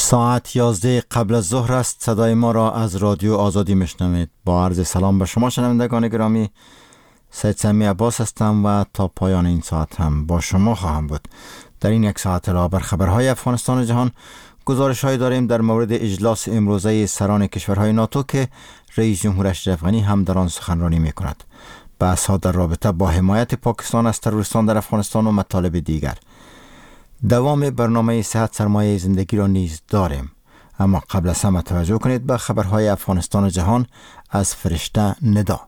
ساعت 11 قبل از ظهر است. صدای ما را از رادیو آزادی میشنوید. با عرض سلام به شما شنوندگان گرامی، سید سمی عباس هستم و تا پایان این ساعت هم با شما خواهم بود. در این یک ساعت راه خبرهای افغانستان و جهان گزارش‌هایی داریم در مورد اجلاس امروزه سران کشورهای ناتو که رئیس جمهور اشرف غنی هم در آن سخنرانی می‌کند. بحث‌ها در رابطه با حمایت پاکستان از تروریستان در افغانستان و مطالب دیگر. دوام برنامه صحت سرمایه زندگی را نیز داریم، اما قبل از همه توجه کنید به خبرهای افغانستان و جهان از فرشته ندا.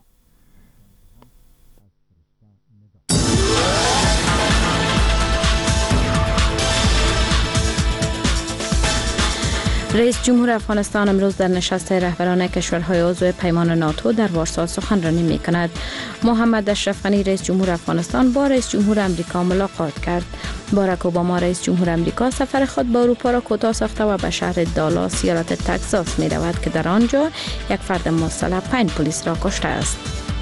رئیس جمهور افغانستان امروز در نشست رهبران کشورهای عضو پیمان ناتو در وارسا سخنرانی می‌کند. محمد اشرف غنی رئیس جمهور افغانستان با رئیس جمهور امریکا ملاقات کرد. باراک اوباما رئیس جمهور امریکا سفر خود به اروپا را کوتاه ساخته و به شهر دالاس ایالت تگزاس می‌رود که در آنجا یک فرد مسلح 5 پلیس را کشته است.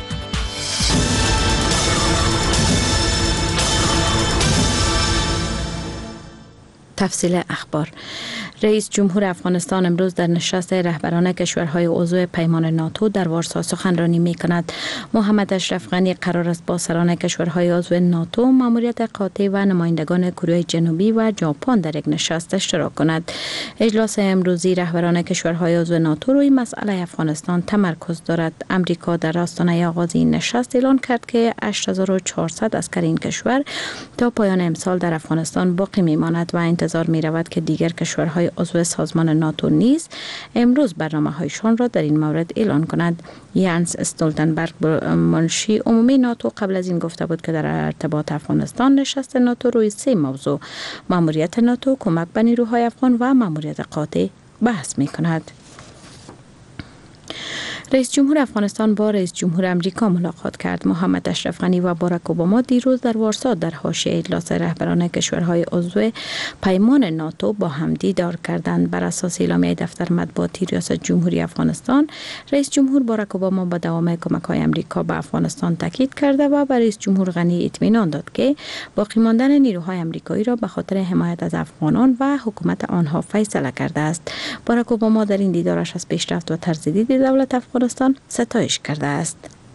تفصیل اخبار. رئیس جمهور افغانستان امروز در نشست رهبران کشورهای عضو پیمان ناتو در وارسا سخنرانی می‌کند. محمد اشرف غنی قرار است با سران کشورهای عضو ناتو، ماموریت قاطع و نمایندگان کره جنوبی و ژاپن در یک نشست اشتراک کند. اجلاس امروزی رهبران کشورهای عضو ناتو روی مسئله افغانستان تمرکز دارد. امریکا در آستانه آغاز این نشست اعلان کرد که 8400 عسکر این کشور تا پایان امسال در افغانستان باقی می‌ماند و انتظار می‌رود که دیگر کشورهای عضو سازمان ناتو نیز امروز برنامه‌هایشان را در این مورد اعلان کنند. یانس استولتنبرگ منشی عمومی ناتو قبل از این گفته بود که در ارتباط افغانستان نشست ناتو روی 3 موضوع: ماموریت ناتو، کمک به نیروهای افغان و ماموریت قاطع بحث می‌کند. رئیس جمهور افغانستان با رئیس جمهور امریکا ملاقات کرد. محمد اشرف غنی و باراک اوباما دیروز در وارسا در حاشیه اجلاس رهبران کشورهای عضو پیمان ناتو با هم دیدار کردند. بر اساس اعلامیه دفتر مطبوعاتی ریاست جمهوری افغانستان، رئیس جمهور باراک اوباما با دوام کمک‌های امریکا به افغانستان تاکید کرده و به رئیس جمهور غنی اطمینان داد که باقی ماندن نیروهای امریکایی را به خاطر حمایت از افغانان و حکومت آنها فیصله کرده است. باراک اوباما در این دیدارش از پیشرفت و تجدید دولت افغانستان ستایش کرده است.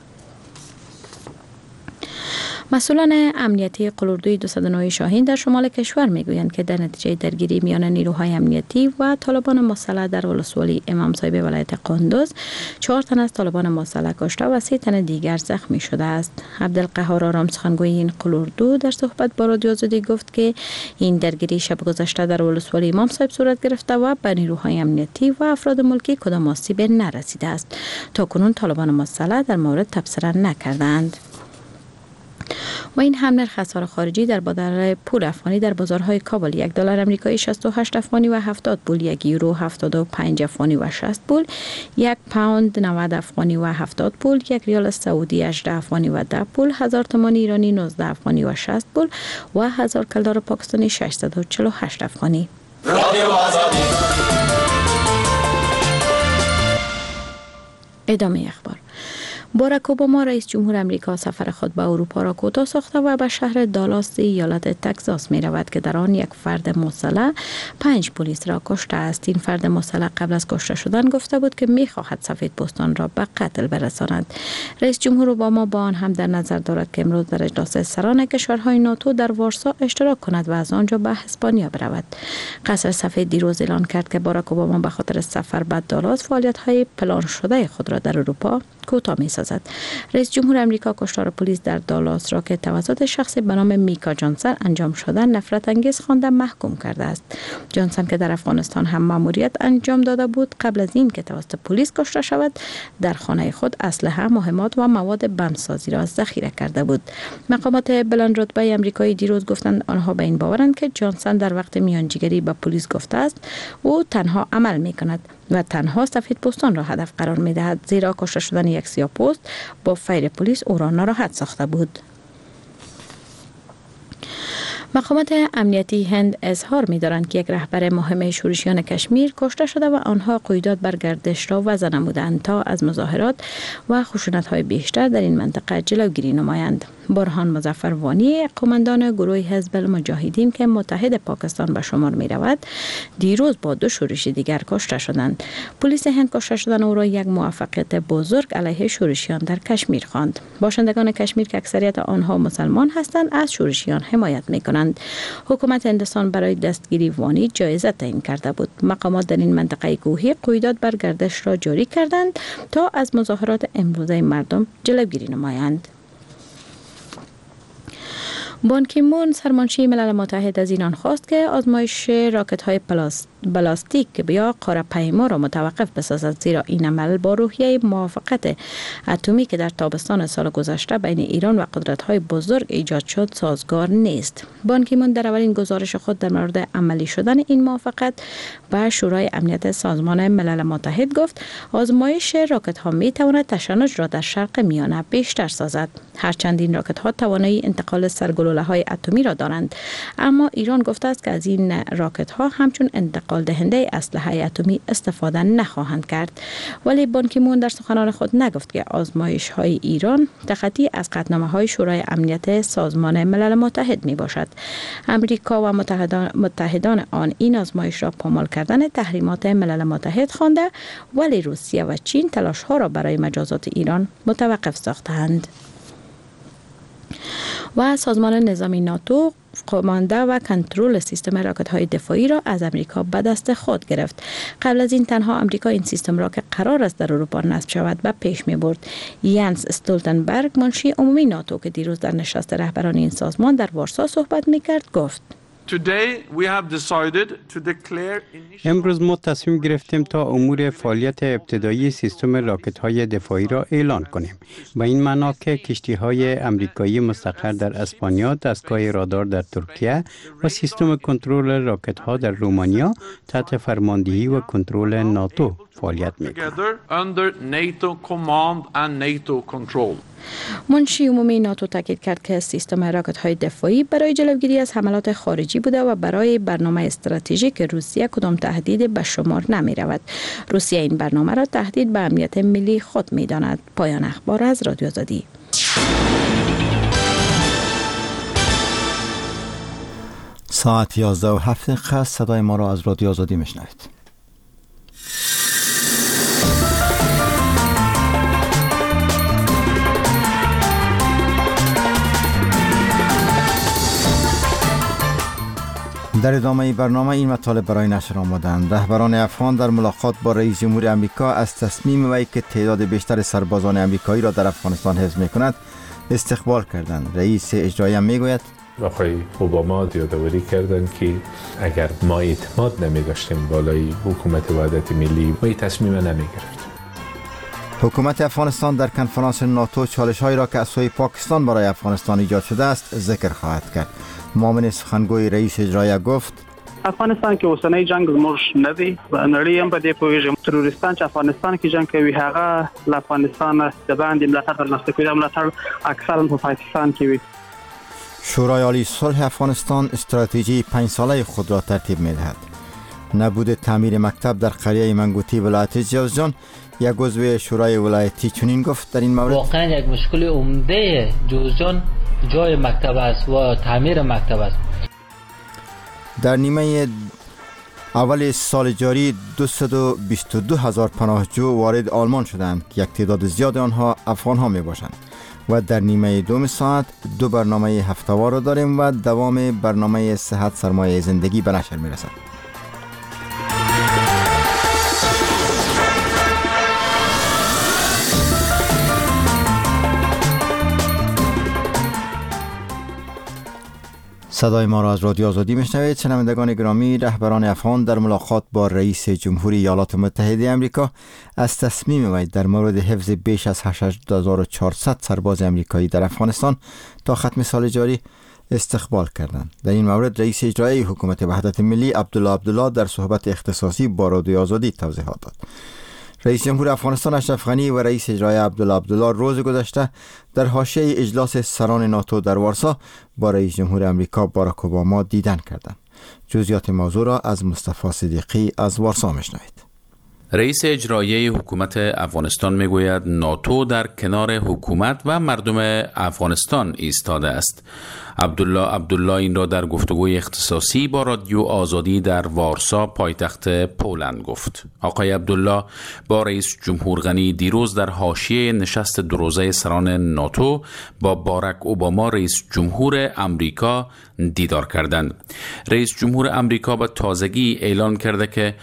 مسئولان امنیتی قلوردوی 209 شاهین در شمال کشور میگویند که در نتیجه درگیری میان نیروهای امنیتی و طالبان مسلح در ولسوالی امام صاحب ولایت قندوز 4 تن از طالبان مسلح کشته و 3 تن دیگر زخمی شده است. عبدالقهار آرام سخنگوی این قلوردو در صحبت با رادیو آزادی گفت که این درگیری شب گذشته در ولسوالی امام صاحب صورت گرفته و به نیروهای امنیتی و افراد ملکی کدام آسیب نرسیده است. تاکنون طالبان مسلح در مورد تبصره نکردند. و این هم نرخ اسعار خارجی در بازار پول افغانی در بازارهای کابل: $1 آمریکایی 68 افغانی و 70 پول، 1 یورو 75 افغانی و 60 پول، 1 پوند 90 افغانی و 70 پول، 1 ریال سعودی 18 افغانی و 10 پول، 1000 تومان ایرانی 19 افغانی و 60 پول و 1000 کلدار پاکستانی 648 افغانی. ادامه اخبار. باراک اوباما رئیس جمهور امریکا سفر خود به اروپا را کوتاه ساخته و به شهر دالاس ایالت تگزاس می رود که در آن یک فرد مسلح 5 پلیس را کشته است. این فرد مسلح قبل از کشته شدن گفته بود که می خواهد سفیدپوستان را به قتل برساند. رئیس جمهور اوباما با آن هم در نظر دارد که امروز در اجلاس سران کشورهای ناتو در وارسا اشتراک کند و از آنجا به اسپانیا برود. قصر سفید دیروز اعلان کرد که باراک اوباما به خاطر سفر به دالاس فعالیت‌های پلان شده خود را در اروپا کوتاه می‌سازد. رئیس جمهور امریکا کشتار پلیس در دالاس را که توسط شخصی به نام میکا جانسن انجام شده نفرت انگیز خوانده محکوم کرده است. جانسن که در افغانستان هم مأموریت انجام داده بود، قبل از این که توسط پلیس کشته شود در خانه خود اسلحه، مهمات و مواد بمب‌سازی را ذخیره کرده بود. مقامات بلند رتبه آمریکایی دیروز گفتند آنها به این باورند که جانسن در وقت میانجیگری به پلیس گفته است او تنها عمل می‌کند و تنها سفیدپوستان را هدف قرار می‌دهد، زیرا کشته شدن یک سیاه‌پوست با فیر پلیس او را ناراحت ساخته بود. مقامات امنیتی هند اظهار می‌دارند که یک رهبر مهم شورشیان کشمیر کشته شده و آنها قیودات بر گردش را وضع نمودند تا از مظاهرات و خشونت‌های بیشتر در این منطقه جلوگیری نمایند. برهان مظفر وانی، قماندان گروه حزب المجاهدین که متحد پاکستان به شمار می رود، دیروز با 2 شورشی دیگر کشته شدند. پلیس هند کشته شدن او را یک موفقیت بزرگ علیه شورشیان در کشمیر خواند. باشندگان کشمیر که اکثریت آنها مسلمان هستند از شورشیان حمایت می کنند. حکومت هندوستان برای دستگیری وانی جایزه تعیین کرده بود. مقامات در این منطقه کوهی قیودات بر گردش را جاری کردند تا از مظاهرات امروزه مردم جلوگیری نمایند. بان کی مون سرمنشی ملل متحد از ایران خواست که آزمایش راکت‌های بلاستیک یا قاره پیما را متوقف بسازد، زیرا این عمل با روحیه موافقت اتمی که در تابستان سال گذشته بین ایران و قدرت‌های بزرگ ایجاد شد سازگار نیست. بان کی مون در اولین گزارش خود در مورد عملی شدن این موافقت به شورای امنیت سازمان ملل متحد گفت آزمایش راکت‌ها می‌تواند تشنج را در شرق میانه بیشتر سازد. هرچند این راکت‌ها توانایی انتقال سرگلوله‌های اتمی را دارند، اما ایران گفته است که از این راکت‌ها همچون انتقال دهنده اسلحه اتمی استفاده نخواهند کرد. ولی بان کی مون در سخنان خود نگفت که آزمایش‌های ایران تخطی از قطعنامه‌های شورای امنیت سازمان ملل متحد میباشد. امریکا و متحدان آن این آزمایش را پامال کردن تحریمات ملل متحد خوانده، ولی روسیه و چین تلاش‌ها را برای مجازات ایران متوقف ساختند. و سازمان نظامی ناتو کمانده و کنترل سیستم راکت‌های دفاعی را از امریکا به دست خود گرفت. قبل از این تنها امریکا این سیستم را که قرار است در اروپا نصب شود به پیش می‌برد. یانس استولتنبرگ منشی عمومی ناتو که دیروز در نشست رهبران این سازمان در وارسا صحبت می‌کرد گفت: امروز ما تصمیم گرفتیم تا امور فعالیت ابتدایی سیستم راکت‌های دفاعی را اعلان کنیم. به این معنا که کشتی‌های امریکایی مستقر در اسپانیا، دستگاه رادار در ترکیه و سیستم کنترل راکت‌ها در رومانیا تحت فرماندهی و کنترل ناتو فعالیت می‌کنند. منشی عمومی ناتو تاکید کرد که سیستم راکت‌های دفاعی برای جلوگیری از حملات خارجی بوده و برای برنامه استراتژیک روسیه کدام تهدید به شمار نمی رود. روسیه این برنامه را تهدید به امنیت ملی خود می داند. پایان اخبار از رادیو آزادی. ساعت 11:07 صدای ما را از رادیو آزادی میشنوید. در ادامه برنامه این مطالب برای نشر آمدند. رهبران افغان در ملاقات با رئیس جمهور امریکا از تصمیم وی که تعداد بیشتر سربازان امریکایی را در افغانستان حفظ می‌کند استقبال کردند. رئیس اجرایی میگوید آقای اوباما یادآوری کردند که اگر ما اعتماد نمی‌داشتیم بالای حکومت وحدت ملی ما این تصمیم نمی‌گرفتیم. حکومت افغانستان در کنفرانس ناتو چالش‌هایی را که از سوی پاکستان برای افغانستان ایجاد شده است ذکر خواهد کرد. معاون سخنگوی رئیس اجرایی گفت افغانستان کې اوسنۍ جنگ زموږ نه دی و نړۍ هم په دې پوهیږي تروریستان چې افغانستان کې جنگ کوي هغه له افغانستان د باندې ملاتړ ترلاسه کوي ملاتړ اکثرا په پاکستان کې وي. شورای عالی صلح افغانستان استراتژی 5 ساله خود را ترتیب می‌دهد. نبود تعمیر مکتب در قریه منگوتی ولایت جوزجان یک عضو شورای ولایتی چنین گفت در این مورد واقعا یک مشکل عمده جوزجان جای مکتب است و تعمیر مکتب است. در نیمه اول سال جاری 222,000 پناهجو وارد آلمان شدند. یک تعداد زیاد آنها افغان ها می باشند و در نیمه دوم ساعت 2 برنامه هفته‌وار را داریم و دوام برنامه صحت سرمایه زندگی به نشر می رسد. صدای ما را از رادیو آزادی میشنوید. شنوندگان گرامی، رهبران افغان در ملاقات با رئیس جمهوری ایالات متحده آمریکا از تصمیم وی در مورد حفظ بیش از 8400 سرباز آمریکایی در افغانستان تا ختم سال جاری استقبال کردند. در این مورد رئیس اجرایی حکومت وحدت ملی عبدالله در صحبت اختصاصی با رادیو آزادی توضیحات داد. رئیس جمهور افغانستان اشرف غنی و رئیس اجرایی عبدالله روز گذشته در حاشیه اجلاس سران ناتو در وارسا با رئیس جمهور امریکا باراک اوباما دیدن کردند. جزئیات موضوع را از مصطفی صدیقی از وارسا میشنوید. رئیس اجرایی حکومت افغانستان میگوید ناتو در کنار حکومت و مردم افغانستان ایستاده است. عبدالله این را در گفتگوی اختصاصی با رادیو آزادی در وارسا پایتخت پولند گفت. آقای عبدالله با رئیس جمهور غنی دیروز در حاشیه نشست دوروزه سران ناتو با باراک اوباما رئیس جمهور امریکا دیدار کردند. رئیس جمهور امریکا به تازگی اعلان کرده که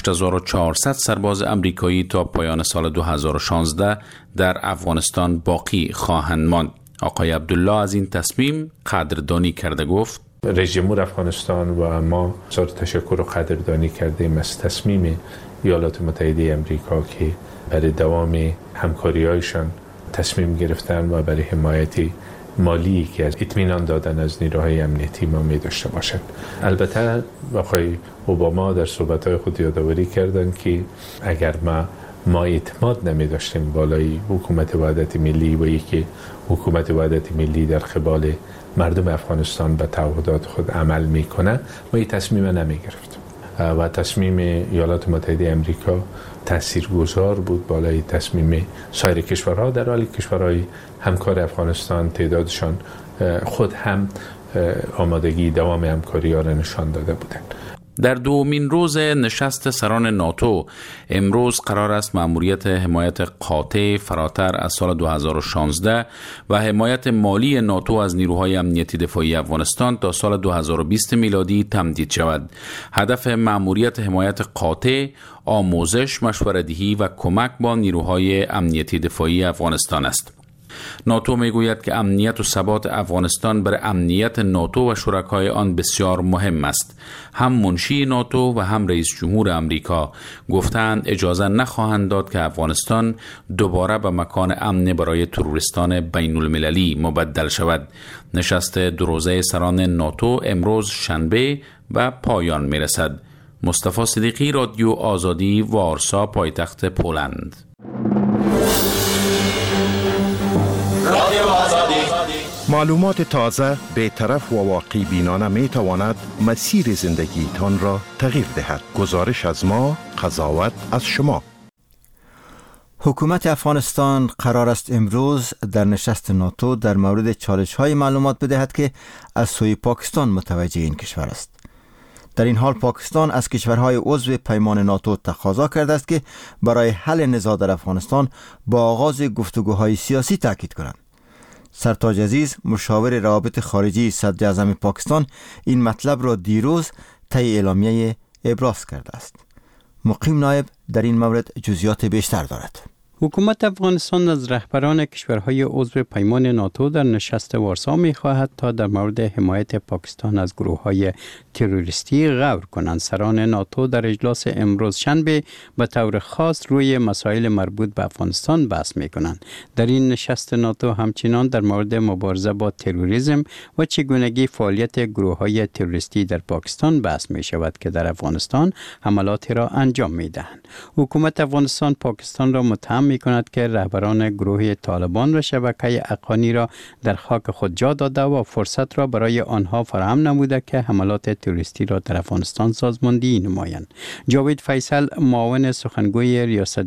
8400 سرباز امریکایی تا پایان سال 2016 در افغانستان باقی خواهند ماند. آقای عبدالله از این تصمیم قدردانی کرده گفت: رئیس جمهور افغانستان و ما تشکر و قدردانی کردیم از تصمیم ایالات متحده امریکا که برای دوام همکاری‌هایشان تصمیم گرفتن و برای حمایت مالی که از اطمینان دادن از نیروهای امنیتی ما می داشته باشند. البته آقای اوباما در صحبت‌های خود یادآوری کردند که اگر ما اعتماد نمی داشتیم بالای حکومت وحدت ملی و یکی حکومت وحدت ملی در قبال مردم افغانستان به تعهدات خود عمل میکنه ما این تصمیم نمی گرفتیم و تصمیم ایالات متحده امریکا تاثیرگذار بود بالای تصمیم سایر کشورها، در حالی کشورهای همکار افغانستان تعدادشان خود هم آمادگی دوام همکاری ها را نشان داده بودند. در دومین روز نشست سران ناتو امروز قرار است مأموریت حمایت قاطع فراتر از سال 2016 و حمایت مالی ناتو از نیروهای امنیتی دفاعی افغانستان تا سال 2020 میلادی تمدید شود. هدف مأموریت حمایت قاطع آموزش، مشوره‌دهی و کمک با نیروهای امنیتی دفاعی افغانستان است. ناتو میگوید که امنیت و ثبات افغانستان برای امنیت ناتو و شرکای آن بسیار مهم است. هم منشی ناتو و هم رئیس جمهور امریکا گفتند اجازه نخواهند داد که افغانستان دوباره به مکان امن برای تروریستان بین المللی مبدل شود. نشست دوروزه سران ناتو امروز شنبه و پایان میرسد. مصطفی صدیقی، رادیو آزادی، وارسا، پایتخت پولند. معلومات تازه، بی‌طرف و واقعی بینانه می تواند مسیر زندگی تان را تغییر دهد. گزارش از ما، قضاوت از شما. حکومت افغانستان قرار است امروز در نشست ناتو در مورد چالش‌های معلومات بدهد که از سوی پاکستان متوجه این کشور است. در این حال پاکستان از کشورهای عضو پیمان ناتو تقاضا کرده است که برای حل نزاع در افغانستان با آغاز گفتگوهای سیاسی تاکید کنند. سرتاج عزیز، مشاور روابط خارجی صدر اعظم پاکستان، این مطلب را دیروز طی اعلامیه ابراز کرده است. مقیم نایب در این مورد جزئیات بیشتر دارد. حکومت افغانستان از رهبران کشورهای عضو پیمان ناتو در نشست وارسا می‌خواهد تا در مورد حمایت پاکستان از گروه‌های تروریستی غور کنند. سران ناتو در اجلاس امروز شنبه به طور خاص روی مسائل مربوط به افغانستان بحث می‌کنند. در این نشست ناتو همچنان در مورد مبارزه با تروریسم و چگونگی فعالیت گروه‌های تروریستی در پاکستان بحث می‌شود که در افغانستان حملاتی را انجام می‌دهند. حکومت افغانستان پاکستان را متهم می‌کند که رهبران گروه طالبان و شبکه اقانی را در خاک خود جا داده و فرصت را برای آنها فراهم نموده که حملات تروریستی را در افغانستان سازماندهی نمایند. جاوید فیصل، معاون سخنگوی ریاست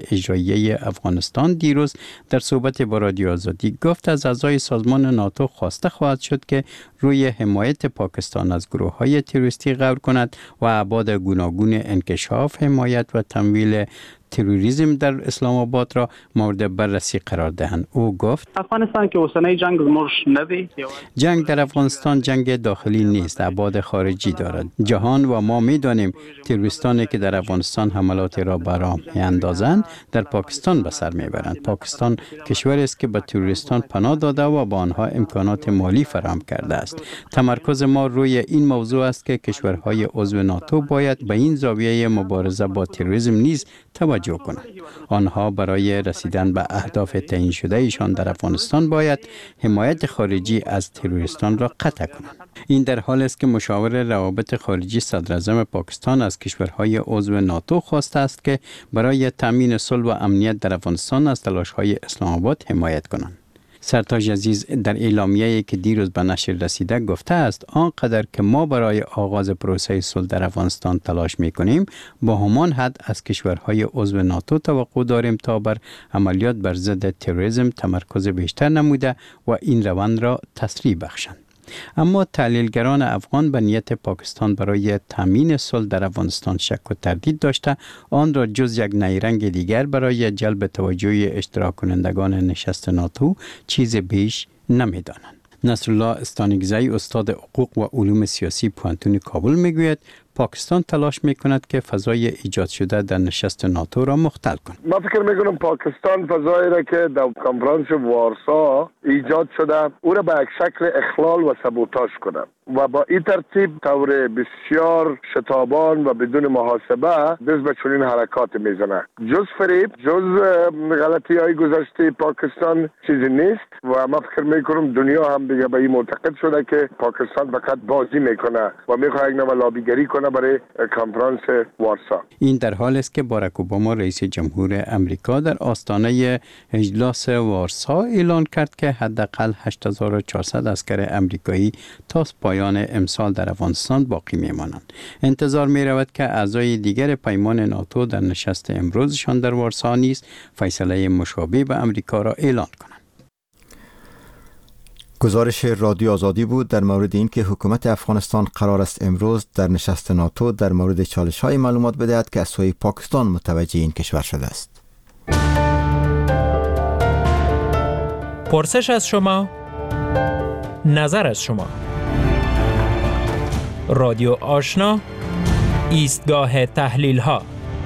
اجرایی افغانستان، دیروز در صحبت با رادیو آزادی گفت از اعضای سازمان ناتو خواسته خواهد شد که روی حمایت پاکستان از گروه‌های تروریستی غور کند و ابعاد گوناگون انکشاف، حمایت و تمویل تروریسم در اسلام آباد را مورد بررسی قرار دهند. او گفت افغانستان که وسنه جنگ زموږ نه دی. جنگ در افغانستان جنگ داخلی نیست، ابعاد خارجی دارد. جهان و ما می‌دانیم تروریستانی که در افغانستان حملات را بر راه می‌اندازند در پاکستان به سر می‌برند. پاکستان کشوری است که به تروریستان پناه داده و با آنها امکانات مالی فراهم کرده است. تمرکز ما روی این موضوع است که کشورهای عضو ناتو باید به این زاویه مبارزه با تروریسم نیز توجه کنند. آنها برای رسیدن به اهداف تعیین شده ایشان در افغانستان باید حمایت خارجی از تروریستان را قطع کنند. این در حالی است که مشاور روابط خارجی صدر اعظم پاکستان از کشورهای عضو ناتو خواسته است که برای تامین صلح و امنیت در افغانستان از تلاش‌های اسلام آباد حمایت کنند. سرتاج عزیز در اعلامیه‌ای که دیروز به نشر رسیده گفته است آنقدر که ما برای آغاز پروسه صلح در افغانستان تلاش می‌کنیم، با همان حد از کشورهای عضو ناتو توقع داریم تا بر عملیات بر ضد تروریسم تمرکز بیشتر نموده و این روند را تسریع بخشند. اما تحلیلگران افغان به نیت پاکستان برای تامین صلح در افغانستان شک و تردید داشته آن را جز یک نیرنگ دیگر برای جلب توجه اشتراک کنندگان نشست ناتو چیز بیش نمی‌دانند. نصرالله استانگزی استاد حقوق و علوم سیاسی پوهنتون کابل میگوید پاکستان تلاش میکند که فضای ایجاد شده در نشست ناتو را مختل کند. ما فکر میکنم پاکستان فضایی را که در کنفرانس وارسا ایجاد شده او را به یک شکل اخلال و سبوتاژ کنند و با این ترتیب طور بسیار شتابان و بدون محاسبه دست به چنین حرکات میزنه. جز فریب، جز غلطی های گذشته پاکستان چیزی نیست و ما فکر میکنم دنیا هم دیگه به این معتقد شده که پاکستان فقط بازی میکنه و میخواد یک نوع لابیگری کنه برای کنفرانس وارسا. این در حال است که باراک اوباما رئیس جمهور امریکا در آستانه اجلاس وارسا اعلان کرد که حداقل 8400 عسکر امریکایی تا پایان امسال در افغانستان باقی میمانند. انتظار می رود که اعضای دیگر پیمان ناتو در نشست امروزشان در وارسا نیز فیصله مشابه به امریکا را اعلان کنند. گزارش رادیو آزادی بود در مورد اینکه حکومت افغانستان قرار است امروز در نشست ناتو در مورد چالش‌های معلومات بدهد که از سوی پاکستان متوجه این کشور شده است. پرسش از شما، نظر از شما. رادیو آشنا، ایستگاه تحلیل ها.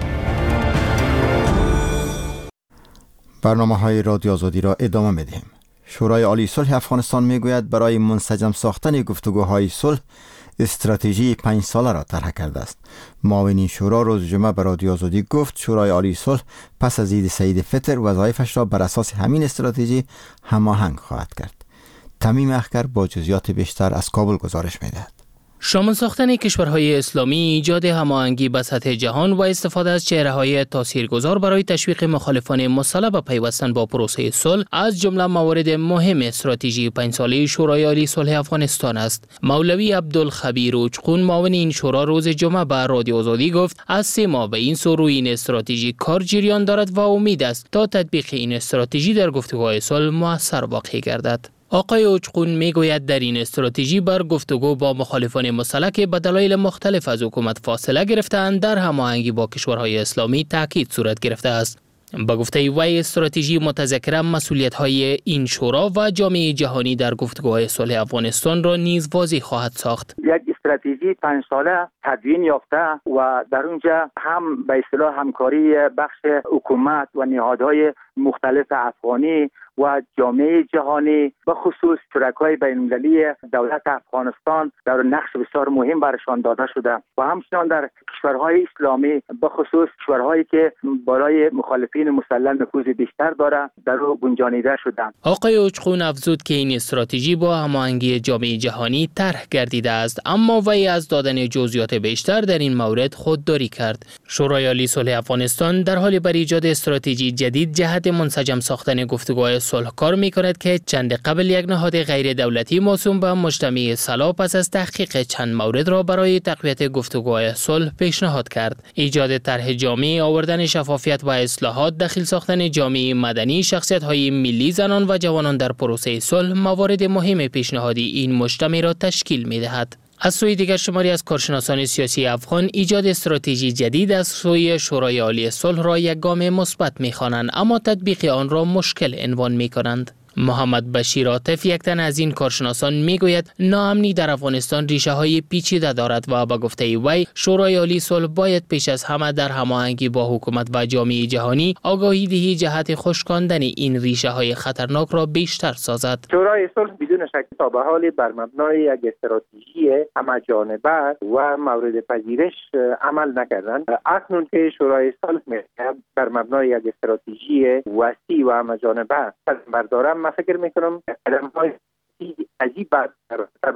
برنامه‌های رادیو آزادی را ادامه می‌دهیم. شورای عالی صلح افغانستان میگوید برای منسجم ساختن گفتگوهای صلح استراتژی 5 ساله را طرح کرده است. معاون این شورا روز جمعه به رادیو آزادی گفت شورای عالی صلح پس از عید سعید فطر وظایفش را بر اساس همین استراتژی هماهنگ خواهد کرد. تمیم اخگر با جزئیات بیشتر از کابل گزارش می‌دهد. شامل ساختن کشورهای اسلامی، ایجاد هماهنگی به سطح جهان و استفاده از چهره‌های تاثیرگذار برای تشویق مخالفان مسلح به پیوستن با پروسه صلح از جمله موارد مهم استراتژی 5 ساله شورای عالی صلح افغانستان است. مولوی عبدالخبیر اوچقون معاون این شورا روز جمعه به رادیو آزادی گفت از 3 ماه به این سو روی این استراتژی کار جریان دارد و امید است تا تطبیق این استراتژی در گفتگوهای صلح مؤثر واقع گردد. آقای اوچقون میگوید در این استراتژی بر گفتگو با مخالفان مسلح که به دلایل مختلف از حکومت فاصله گرفته‌اند در هماهنگی با کشورهای اسلامی تاکید صورت گرفته است. با گفته وی استراتژی متذکر مسئولیت‌های این شورا و جامعه جهانی در گفتگوهای صلح افغانستان را نیز واضح خواهد ساخت. یک استراتژی 5 ساله تدوین یافته و در اونجا هم به اصطلاح همکاری بخش حکومت و نهادهای مختلف افغانی و جامعه جهانی به خصوص شرکای بین‌المللی دولت افغانستان در نقش بسیار مهم برشان داده شده و همچنین در کشورهای اسلامی به خصوص کشورهایی که بالای مخالفین مسلح نفوذ بیشتر داره در او گنجانیده شدند. آقای اوچقون افزود که این استراتژی با هماهنگی جامعه جهانی طرح گردیده است، اما وی از دادن جزئیات بیشتر در این مورد خودداری کرد. شورای عالی صلح افغانستان در حال بر ایجاد استراتژی جدید جهت منسجم ساختن گفتگوهای صلح کار می‌کند که چند قبل یک نهاد غیر دولتی موسوم به مجتمع صلاح پس از تحقیق چند مورد را برای تقویت گفتگوهای صلح پیشنهاد کرد. ایجاد طرح جامع، آوردن شفافیت و اصلاحات، دخیل ساختن جامعه مدنی، شخصیت‌های ملی، زنان و جوانان در پروسه صلح موارد مهم پیشنهادی این مجتمع را تشکیل می‌دهد. از سوی دیگر شماری از کارشناسان سیاسی افغان ایجاد استراتژی جدید از سوی شورای عالی صلح را یک گام مثبت می‌خوانند، اما تطبیق آن را مشکل عنوان می‌کنند. محمد بشیر عاطف یک تن از این کارشناسان میگوید ناامنی در افغانستان ریشه های پیچیده دارد و به گفته وی شورای عالی صلح باید پیش از همه در هماهنگی با حکومت و جامعه جهانی آگاهی دهی جهت خشکاندن این ریشه های خطرناک را بیشتر سازد. شورای صلح بدون شک تا به حال بر مبنای یک استراتژی همه‌جانبه و مورد پذیرش عمل نکردند. اکنون که شورای صلح بر مبنای یک استراتژی وسیع و همه‌جانبه قدم بردارد، من فکر میکنم قدم‌های عجیب به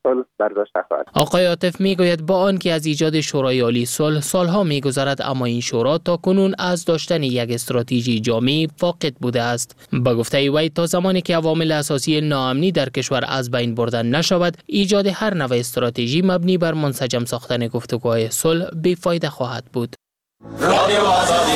صلح برداشت خواهد. آقای عاطف میگوید با آنکه از ایجاد شورای عالی صلح سالها میگذرد، اما این شورا تا کنون از داشتن یک استراتژی جامع فاقد بوده است. با گفته وی تا زمانی که عوامل اساسی ناامنی در کشور از بین بردن نشود، ایجاد هر نوع استراتژی مبنی بر منسجم ساختن گفتگوهای صلح بی‌فایده خواهد بود. رادیو آزادی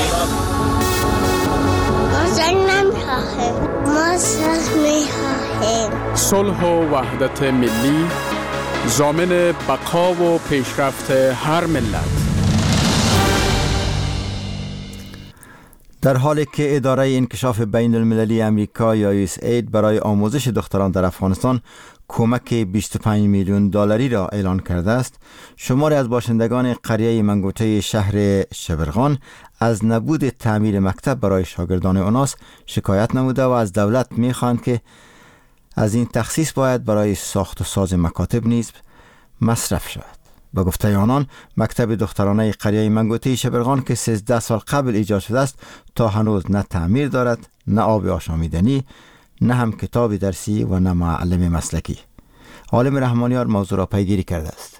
ما صلح می‌خواهیم. صلح و وحدت ملی ضامن بقا و پیشرفت هر ملت. در حالی که اداره انکشاف بین المللی امریکا یا USAID برای آموزش دختران در افغانستان کمک 25 میلیون دلاری را اعلان کرده است، شماری از باشندگان قریه منگوته شهر شبرغان از نبود تعمیر مکتب برای شاگردان آناس شکایت نموده و از دولت می‌خواهند که از این تخصیص باید برای ساخت و ساز مکاتب نیز مصرف شود. با گفته آنان، مکتب دخترانه قریه منگوته شبرغان که 13 سال قبل ایجاد شده است تا هنوز نه تعمیر دارد، نه آب آشامیدنی، نه هم کتاب درسی و نه معلم مسلکی. عالم رحمانیار موضوع را پیگیری کرده است.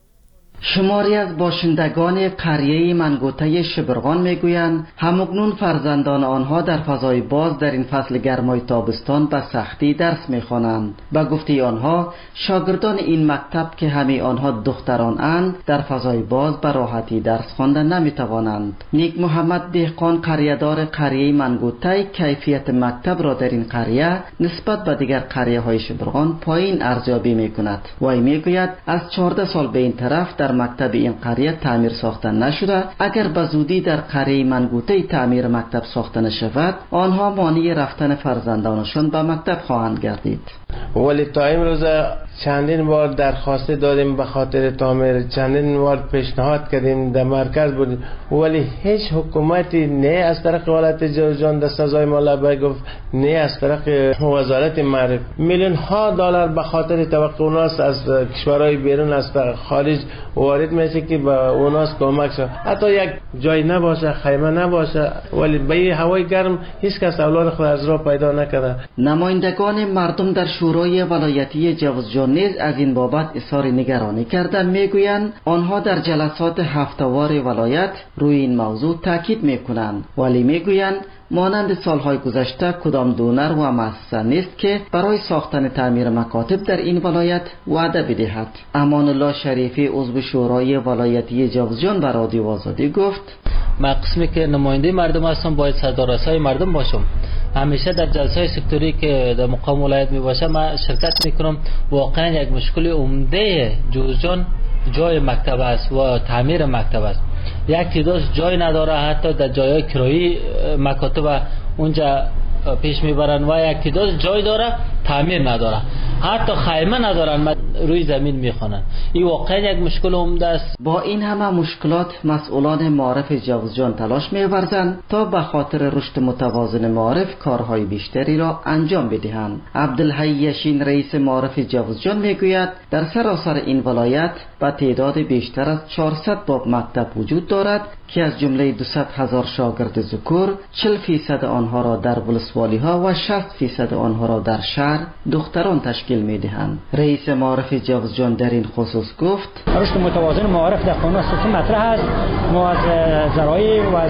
شماری از باشندگان قریه منگوته شبرغان میگویند همکنون فرزندان آنها در فضای باز در این فصل گرمای تابستان به سختی درس میخوانند. به گفته آنها، شاگردان این مکتب که همه آنها دختران اند در فضای باز به راحتی درس خواندن نمیتوانند. نیک محمد دهقان قریه‌دار قریه منگوته کیفیت مکتب را در این قریه نسبت به دیگر قریه های شبرغان پایین ارزیابی میکند. وی میگوید از 14 سال به این طرف در مکتب این قریه تعمیر ساخته نشده. اگر به زودی در قریه منگوته تعمیر مکتب ساخته نشود، آنها مانع رفتن فرزندانشان به مکتب خواهند گردید. ولی تا امروز چندین بار درخواست دادیم به خاطر تعمیر، چندین بار پیشنهاد کردیم، در مرکز بودیم، ولی هیچ حکومتی نه از طرف ولایت جوزجان در سزای ما لبه گفت، نه از طرف وزارت معرف. میلیون ها دلار به خاطر توقع اوناس از کشورهای بیرون از خارج وارد میشه که به اوناس کمک شد. حتی یک جای نباشه، خیمه نباشه، ولی به هوای گرم هیچ کس اولاد خود از راه پیدا نکرده. نمایندگان مردم در شورای ولایتی جوزجان نیز از این بابت اظهار نگرانی کرده. میگویند آنها در جلسات هفته‌وار ولایت روی این موضوع تاکید میکنند، ولی میگویند مانند سالهای گذشته کدام دونر و مؤسسه نیست که برای ساختن تعمیر مکاتب در این ولایت وعده بدهد. امان الله شریفی عضو شورای ولایتی جوزجان به رادیو آزادی گفت: من قسمی که نماینده مردم هستم باید صدارسای مردم باشم. همیشه در جلسه‌های سکتوری که در مقام ولایت می باشه من شرکت میکنم. واقعا یک مشکل عمده جوزجان جای مکتب است و تعمیر مکتب است. یک تعداد جای نداره، حتی در جایهای کرایی مکاتب اونجا پیش میبرن و یک تعداد جای داره تعمیر نداره، حتی خیمه ندارن، روی زمین میخوانن. این واقعا یک مشکل عمده است. با این همه مشکلات مسئولان معارف جوزجان تلاش می‌ورزند تا به خاطر رشد متوازن معارف کارهای بیشتری را انجام بدهند. عبدالحی یشین رئیس معارف جوزجان میگوید در سراسر این ولایت با تعداد بیشتر از 400 باب مکتب وجود دارد که از جمله 200,000 شاگرد ذکور 40% آنها را در ولسوالی‌ها و 60% آنها را در شهر دختران تشکیل می‌دهند. رئیس معارف جوزجان در این خصوص گفت: رشد متوازن معارف در قانون اساسی مطرح است. ما از ذرایع و از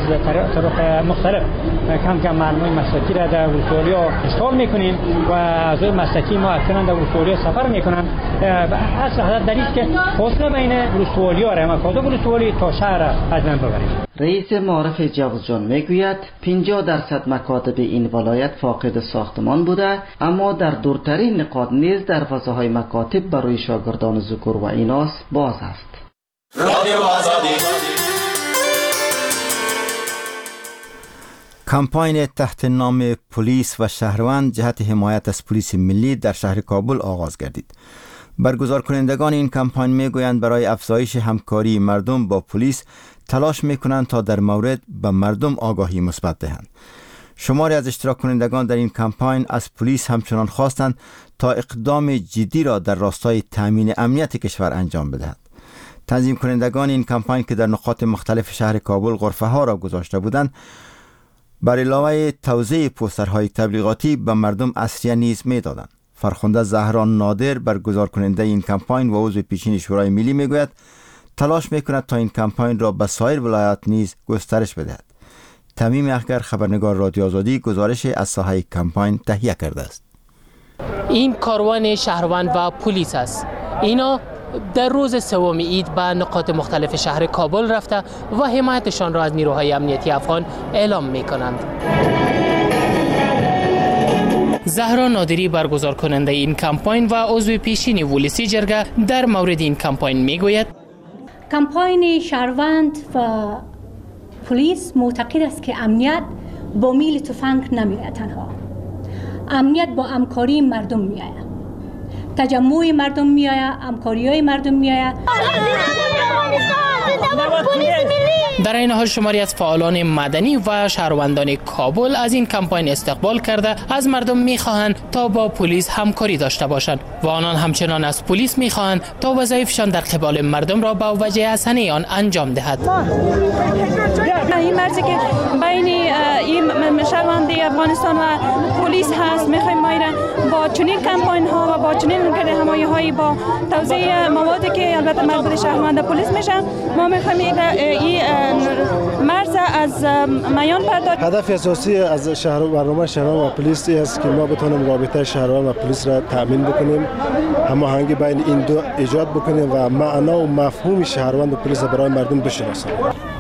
طرق مختلف کم کم معلومات مسلکی را در ولسوالیا اشغال می‌کنیم و اعضای مسلکی ما اکثرا در ولسوالیا سفر می‌کنند. اصل حالت در است که فاصله بین ولسوالیا را مکاتب ولسوالی تا شهر از بین ببریم. رئیس معارف جوزجان میگوید 50% مکاتب این ولایت فاقد ساختمان بوده، اما در دورترین نقاط نیز دروازه‌های مکاتب برای شاگردان ذکور و ایناث باز است. رادیو آزادی. کمپاین تحت نام پلیس و شهروند جهت حمایت از پلیس ملی در شهر کابل آغاز گردید. برگزار کنندگان این کمپاین میگویند برای افزایش همکاری مردم با پلیس تلاش میکنند تا در مورد به مردم آگاهی مثبت دهند. شماری از اشتراک کنندگان در این کمپاین از پلیس همچنان خواستند تا اقدام جدی را در راستای تامین امنیت کشور انجام بدهد. تنظیم کنندگان این کمپاین که در نقاط مختلف شهر کابل غرفه ها را گذاشته بودند، بر علاوه توزیع پوسترهای تبلیغاتی به مردم عصریه نیز می‌دادند. فرخنده زهران نادر برگزار کننده این کمپاین و عضو پیشین شورای ملی میگوید تلاش میکند تا این کمپاین را به سایر ولایات نیز گسترش بدهد. تمیم اخگر خبرنگار رادیو آزادی گزارش از ساحه کمپاین تهیه کرده است. این کاروان شهروند و پلیس است. اینا در روز سوم عید به نقاط مختلف شهر کابل رفته و حمایتشان را از نیروهای امنیتی افغان اعلام می‌کنند. زهرا نادری برگزار کننده این کمپاین و عضو پیشین ولسی جرگه در مورد این کمپاین میگوید کمپاین شهروند و پلیس معتقد است که امنیت با میل تفنگ نمی‌آید، تنها امنیت با همکاری مردم می‌آید، تجمع مردم می‌آید، همکاری‌های مردم می‌آید. در این حال شماری از فعالان مدنی و شهروندان کابل از این کمپاین استقبال کرده از مردم می‌خواهند تا با پلیس همکاری داشته باشند و آنان همچنان از پلیس می‌خواهند تا وظایفشان در قبال مردم را با وجه حسنه آن انجام دهد. این مرزی که بین این شهروندی افغانستان و پلیس هست، می‌خوایم ما با چنین کمپاین ها و با چنین همایه‌هایی با توزیع موادی که البته مربوط شهروند پلیس میشن، ما می‌خوایم این مرز از میان پرداخت. هدف اساسی از برنامه شهروند و پلیس است که ما بتونیم رابطه شهروند و پلیس را تامین بکنیم، هماهنگی بین این دو ایجاد بکنیم و معنا و مفهوم شهروند و پلیس برای مردم بشناسیم.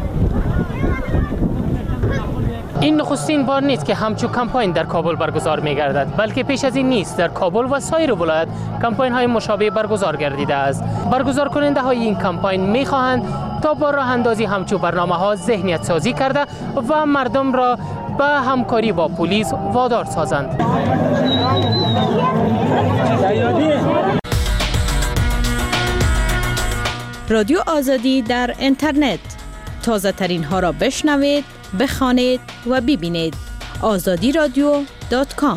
این نخستین بار نیست که همچون کمپاین در کابل برگزار می‌گردد، بلکه پیش از این نیست در کابل و سایر ولایات کمپاین‌های مشابه برگزار گردیده است. برگزار کننده های این کمپاین می‌خواهند تا با راه اندازی همچون برنامه‌ها ذهنیت سازی کرده و مردم را به همکاری با پلیس وادار سازند. رادیو آزادی در اینترنت، تازه ترین ها را بشنوید، بخوانید و ببینید. azadiradio.com.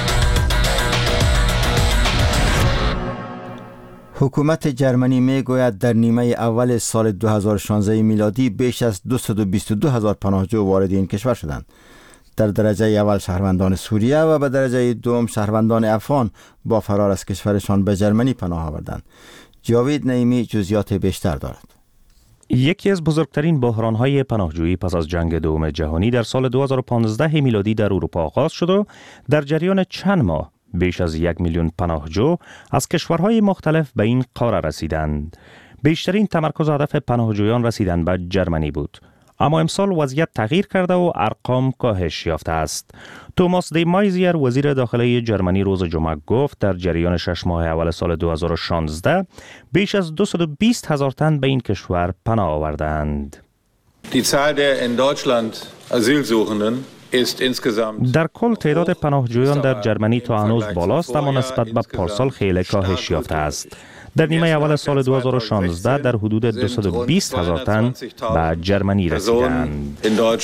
حکومت جرمنی میگوید در نیمه اول سال 2016 میلادی بیش از 222,000 پناهجو وارد این کشور شدند. در درجه اول شهروندان سوریه و به درجه دوم شهروندان افغان با فرار از کشورشان به جرمنی پناه آوردند. جاوید نعیمی جزئیات بیشتر دارد. یکی از بزرگترین بحران‌های پناهجویی پس از جنگ دوم جهانی در سال 2015 میلادی در اروپا آغاز شد و در جریان چند ماه بیش از 1 میلیون پناهجو از کشورهای مختلف به این قاره رسیدند. بیشترین تمرکز هدف پناهجویان رسیدن به جرمنی بود. اما امسال وضعیت تغییر کرده و ارقام کاهش یافته است. توماس دی مایزیر وزیر داخلی جرمنی روز جمعه گفت در جریان 6 ماه اول سال 2016 بیش از 220,000 تن به این کشور پناه آوردند. Die Zahl der in Deutschland Asylsuchenden ist insgesamt در کل تعداد پناهجویان در جرمنی تا هنوز بالاست، اما نسبت به پارسال خیلی کاهش یافته است. در نیمه اول سال 2016 در حدود 220,000 تن به جرمنی رسیدند.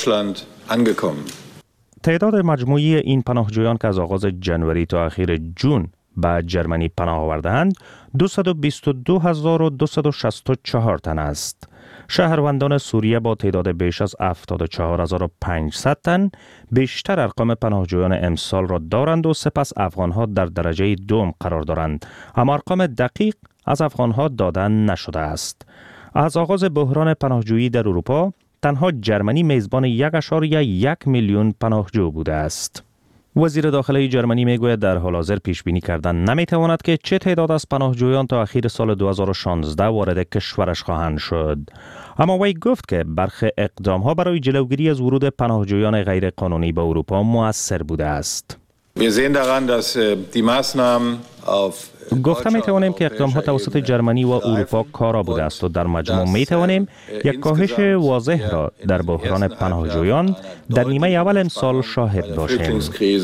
تعداد مجموعی این پناهجویان که از آغاز جنوری تا اخیر جون به جرمنی پناه آوردند 222,264 تن است. شهروندان سوریه با تعداد بیش از 74,500 تن بیشتر ارقام پناهجویان امسال را دارند و سپس افغانها در درجه دوم قرار دارند، اما ارقام دقیق از افغانها داده نشده است. از آغاز بحران پناهجویی در اروپا تنها جرمنی میزبان 1.1 میلیون پناهجو بوده است. وزیر داخلی جرمنی میگوید در حال حاضر پیش بینی کردن نمیتواند که چه تعداد از پناهجویان تا اخیر سال 2016 وارد کشورش خواهند شد. اما وی گفت که برخی اقدام‌ها برای جلوگیری از ورود پناهجویان غیر قانونی به اروپا مؤثر بوده است. گفته می توانیم که اقدام‌ها توسط جرمنی و اروپا کارا بوده است و در مجموع می توانیم یک کاهش واضح را در بحران پناهجویان در نیمه اول امسال شاهد باشیم.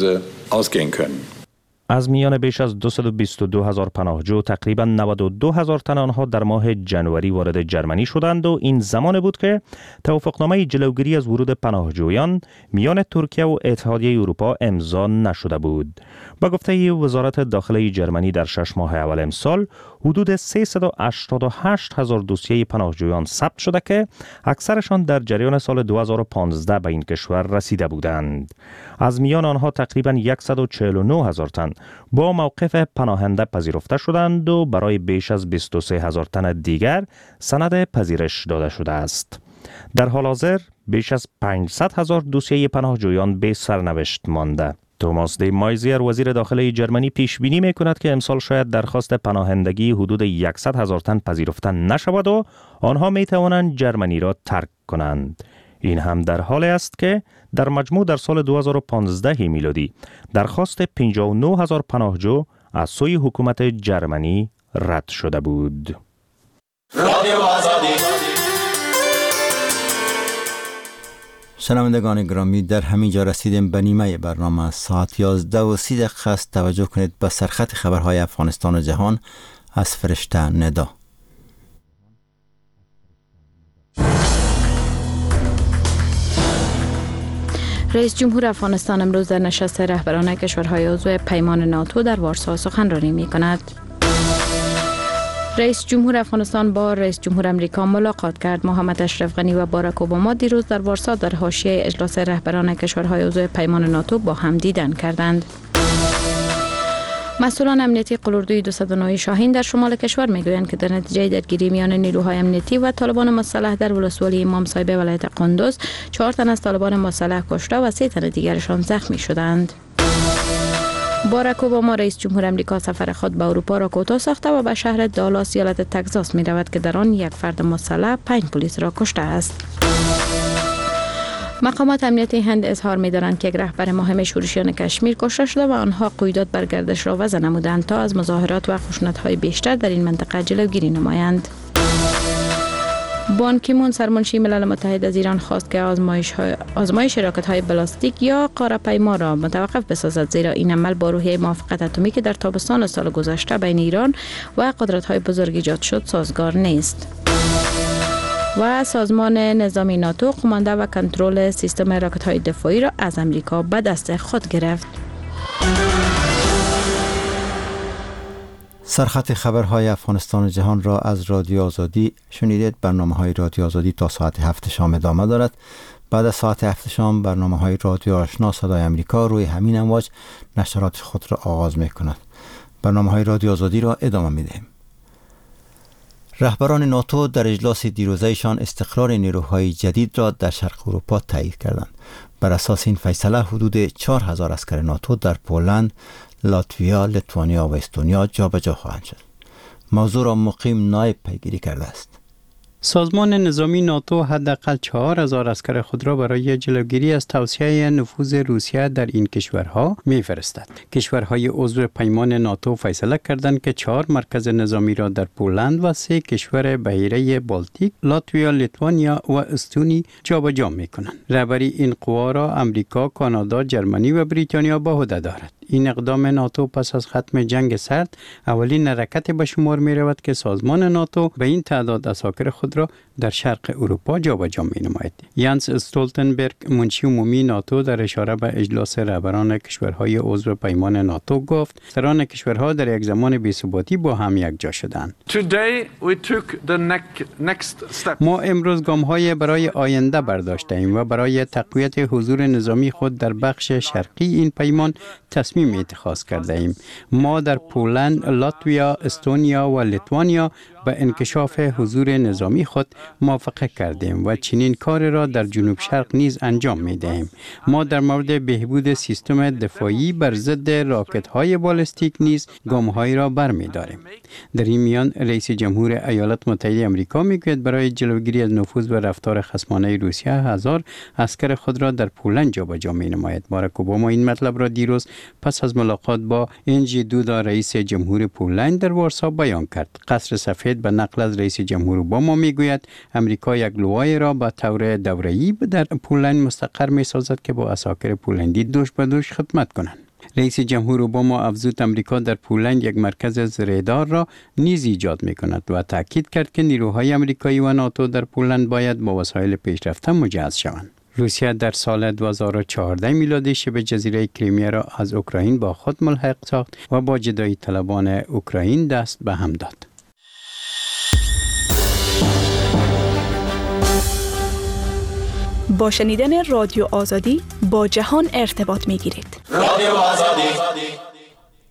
از میان بیش از 222,000 پناهجو تقریباً 92,000 تن آنها در ماه جنوری وارد جرمنی شدند و این زمان بود که توافقنامه جلوگیری از ورود پناهجویان میان ترکیه و اتحادیه اروپا امضا نشده بود. با گفته وزارت داخلی جرمنی در 6 ماه اول امسال حدود 388,000 دوسیه پناهجویان ثبت شده که اکثرشان در جریان سال 2015 به این کشور رسیده بودند. از میان آنها تقریباً 149,000 تن با موقف پناهنده پذیرفته شدند و برای بیش از 23,000 تن دیگر سند پذیرش داده شده است. در حال حاضر بیش از 500,000 دوسیه پناهجویان به سرنوشت مانده. توماس دی مایزیر وزیر داخلی جرمنی پیش بینی می کند که امسال شاید درخواست پناهندگی حدود 100,000 تن پذیرفته نشود و آنها می توانند جرمنی را ترک کنند. این هم در حالی است که در مجموع در سال 2015 میلادی درخواست 59,000 پناهجو از سوی حکومت جرمنی رد شده بود. رادیو آزادی. شنوندگان گرامی، در همین جا رسیدیم به نیمه برنامه. ساعت 11:30 است. توجه کنید به سرخط خبرهای افغانستان و جهان از فرشته ندا. رئیس جمهور افغانستان امروز در نشست رهبران کشورهای عضو پیمان ناتو در وارسا سخنرانی می کند. رئیس جمهور افغانستان با رئیس جمهور امریکا ملاقات کرد. محمد اشرف غنی و باراک اوباما دیروز در وارسا در حاشیه اجلاس رهبران کشورهای عضو پیمان ناتو با هم دیدن کردند. مسئولان امنیتی قلوردوی 209 شاهین در شمال کشور میگویند که در نتیجه درگیری میان نیروهای امنیتی و طالبان مسلح در ولسوالی امام صاحب ولایت قندوز 4 تن از طالبان مسلح کشته و 3 تن دیگرشان زخمی شدند. باراک اوباما رئیس جمهور امریکا سفر خود به اروپا را کوتاه ساخته و به شهر دالاس ایالت تگزاس می رود که در آن یک فرد مسلح 5 پلیس را کشته است. مقامات امنیتی هند اظهار می دارند که یک رهبر مهم شورشیان کشمیر کشته شده و آنها قیودات بر گردش را وضع نمودند تا از مظاهرات و خشونت‌های بیشتر در این منطقه جلوگیری نمایند. بان کی مون سرمنشی ملل متحد از ایران خواست که آزمایش راکت‌های بلاستیک یا قاره‌پیما را متوقف بسازد، زیرا این عمل با روحیه موافقت اتمی که در تابستان سال گذشته بین ایران و قدرت‌های بزرگ ایجاد شد سازگار نیست. و سازمان نظامی ناتو قمانده و کنترل سیستم راکت‌های دفاعی را از امریکا به دست خود گرفت. سرخط خبرهای افغانستان و جهان را از رادیو آزادی شنیدید. برنامه‌های رادیو آزادی تا ساعت 7 شام ادامه دارد. بعد از ساعت 7 شام برنامه‌های رادیو آشنا صدای امریکا روی همین امواج نشرات خود را آغاز می‌کند. برنامه‌های رادیو آزادی را ادامه می‌دهیم. رهبران ناتو در اجلاس دیروزه‌شان استقرار نیروهای جدید را در شرق اروپا تایید کردند. بر اساس این فیصله حدود 4,000 عسکر ناتو در پولند، لاتویا، لیتوانیا و استونیا جابجا خواهند شد. موضوع را مقیم نایب پیگیری کرده است. سازمان نظامی ناتو حداقل 4,000 عسکر خود را برای جلوگیری از توسعه نفوذ روسیه در این کشورها می‌فرستد. کشورهای عضو پیمان ناتو فیصله کردند که 4 مرکز نظامی را در پولند و 3 کشور بحیره بالتیک، لاتویا، لیتوانیا و استونی جابجا می‌کنند. رهبری این قوا را امریکا، کانادا، جرمنی و بریتانیا به عهده دارد. این اقدام ناتو پس از ختم جنگ سرد اولین حرکت به شمار می رود که سازمان ناتو به این تعداد عساکر خود را در شرق اروپا جابجا می نماید. یانس استولتنبرگ منشی عمومی ناتو در اشاره به اجلاس رهبران کشورهای عضو پیمان ناتو گفت سران کشورها در یک زمان بی‌ثباتی با هم یکجا شدند. ما امروز گام‌های برای آینده برداشتیم و برای تقویت حضور نظامی خود در بخش شرقی این پیمان تصمیم اتخاذ کرده ایم. ما در پولند، لاتویا، استونیا و لیتوانیا به انکشاف حضور نظامی خود موافقه کردیم و چنین کار را در جنوب شرق نیز انجام می دهیم. ما در مورد بهبود سیستم دفاعی بر ضد راکت‌های بالستیک نیز گام‌هایی را برمی داریم. در این میان رئیس جمهور ایالات متحده آمریکا میگوید برای جلوگیری از نفوذ و رفتار خصمانه روسیه 1000 عسکر خود را در پولند جابجا می نماید. باراک اوباما این مطلب را دیروز پس از ملاقات با انجی دودا رئیس جمهور پولند در وارسا بیان کرد. قصر سفید به نقل از رئیس جمهور اوباما میگوید امریکا یک لوای را به طور دوره‌ای در پولند مستقر می‌سازد که با عساکر پولندی دوش به دوش خدمت کنند. رئیس جمهور اوباما افزود امریکا در پولند یک مرکز زیردار را نیز ایجاد می‌کند و تاکید کرد که نیروهای امریکایی و ناتو در پولند باید با وسایل پیشرفته مجهز شوند. روسیه در سال 2014 میلادی شبه جزیره کریمیا را از اوکراین با خود ملحق ساخت و با جدایی طلبان اوکراین دست به هم داد. با شنیدن رادیو آزادی با جهان ارتباط می‌گیرید. رادیو آزادی.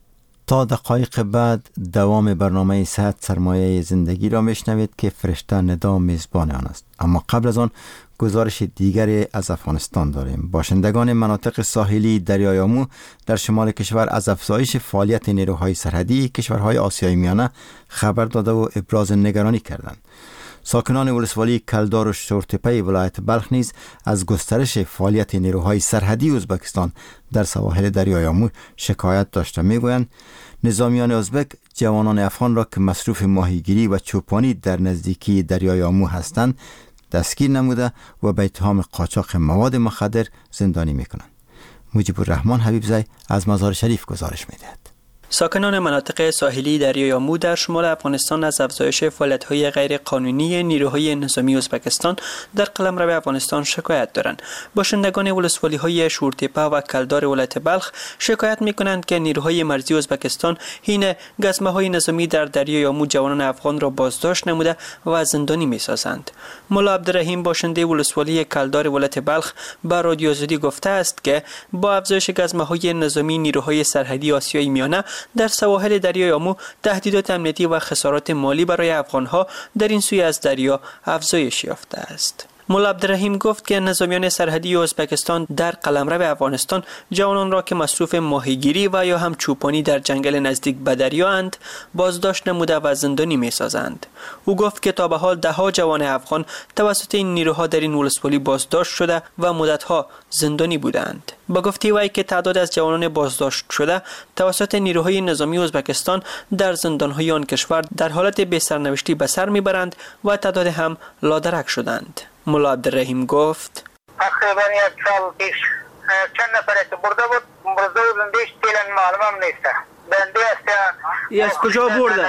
تا دقایق بعد دوام برنامه صحت سرمایه زندگی را میشنوید که فرشته ندا میزبان آن است. اما قبل از آن گزارش دیگری از افغانستان داریم. باشندگان مناطق ساحلی دریای آمو در شمال کشور از افزایش فعالیت نیروهای سرحدی کشورهای آسیای میانه خبر داده و ابراز نگرانی کردند. ساکنان ولسوالی کلدار و شورتپه ولایت بلخ نیز از گسترش فعالیت نیروهای سرحدی ازبکستان در سواحل دریای آمو شکایت داشته. میگویند نظامیان ازبک جوانان افغان را که مصروف ماهیگیری و چوپانی در نزدیکی دریای آمو هستند دستگیر نموده و به اتهام قاچاق مواد مخدر زندانی میکنند. مجیب الرحمن حبیبزی از مزار شریف گزارش میدهد. ساکنان مناطق ساحلی دریای آمو در شمال افغانستان از افزایش فعالیت‌های غیر قانونی نیروهای نظامی ازبکستان در قلمرو افغانستان شکایت دارند. باشندگان ولسوالی‌های شورتپه و کلدار ولایت بلخ شکایت می‌کنند که نیروهای مرزی ازبکستان حین گزمه‌های نظامی در دریای آمو جوانان افغان را بازداشت نموده و زندانی می‌سازند. مولا عبدالرحیم باشنده ولسوالی کلدار ولایت بلخ به رادیو آزادی گفته است که با افزایش گزمه‌های نظامی نیروهای سرحدی آسیای میانه در سواحل دریای آمو تهدیدات امنیتی و خسارات مالی برای افغانها در این سوی از دریا افزایش یافته است. مولا عبدالرحیم گفت که نظامیان سرحدی ازبکستان در قلمرو افغانستان جوانان را که مصروف ماهیگیری و یا هم چوپانی در جنگل نزدیک به دریا اند بازداشت نموده و زندانی می‌سازند. او گفت که تا به حال ده‌ها جوان افغان توسط این نیروها در این ولسوالی بازداشت شده و مدت‌ها زندانی بودند. با گفته وی که تعداد از جوانان بازداشت شده توسط نیروهای نظامی ازبکستان در زندان‌های آن کشور در حالت بی‌سرنوشتی به سر می‌برند و تعداد هم لادرک شدند. مولا عبدالرحیم گفت تقریبا یک سال پیش چند نفره که برده بود زندگیش دیلن معلومم نیسته بنده است ای از کجا برده؟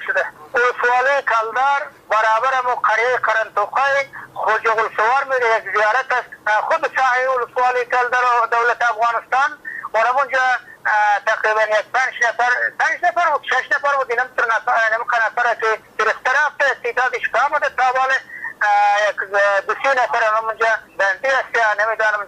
ولسوالی کلدار برابر مو قریه قرنطوقای خوجه ولسوار میره یک زیارت است خود ساحه ولسوالی کلدار و دولت افغانستان اونجا تقریبا یک 5 نفر بود 6 نفر بود نمکه نفره که گرفته رفته استعدادش کامده تاباله دوستی نفر همونجا بنده است نمیدانم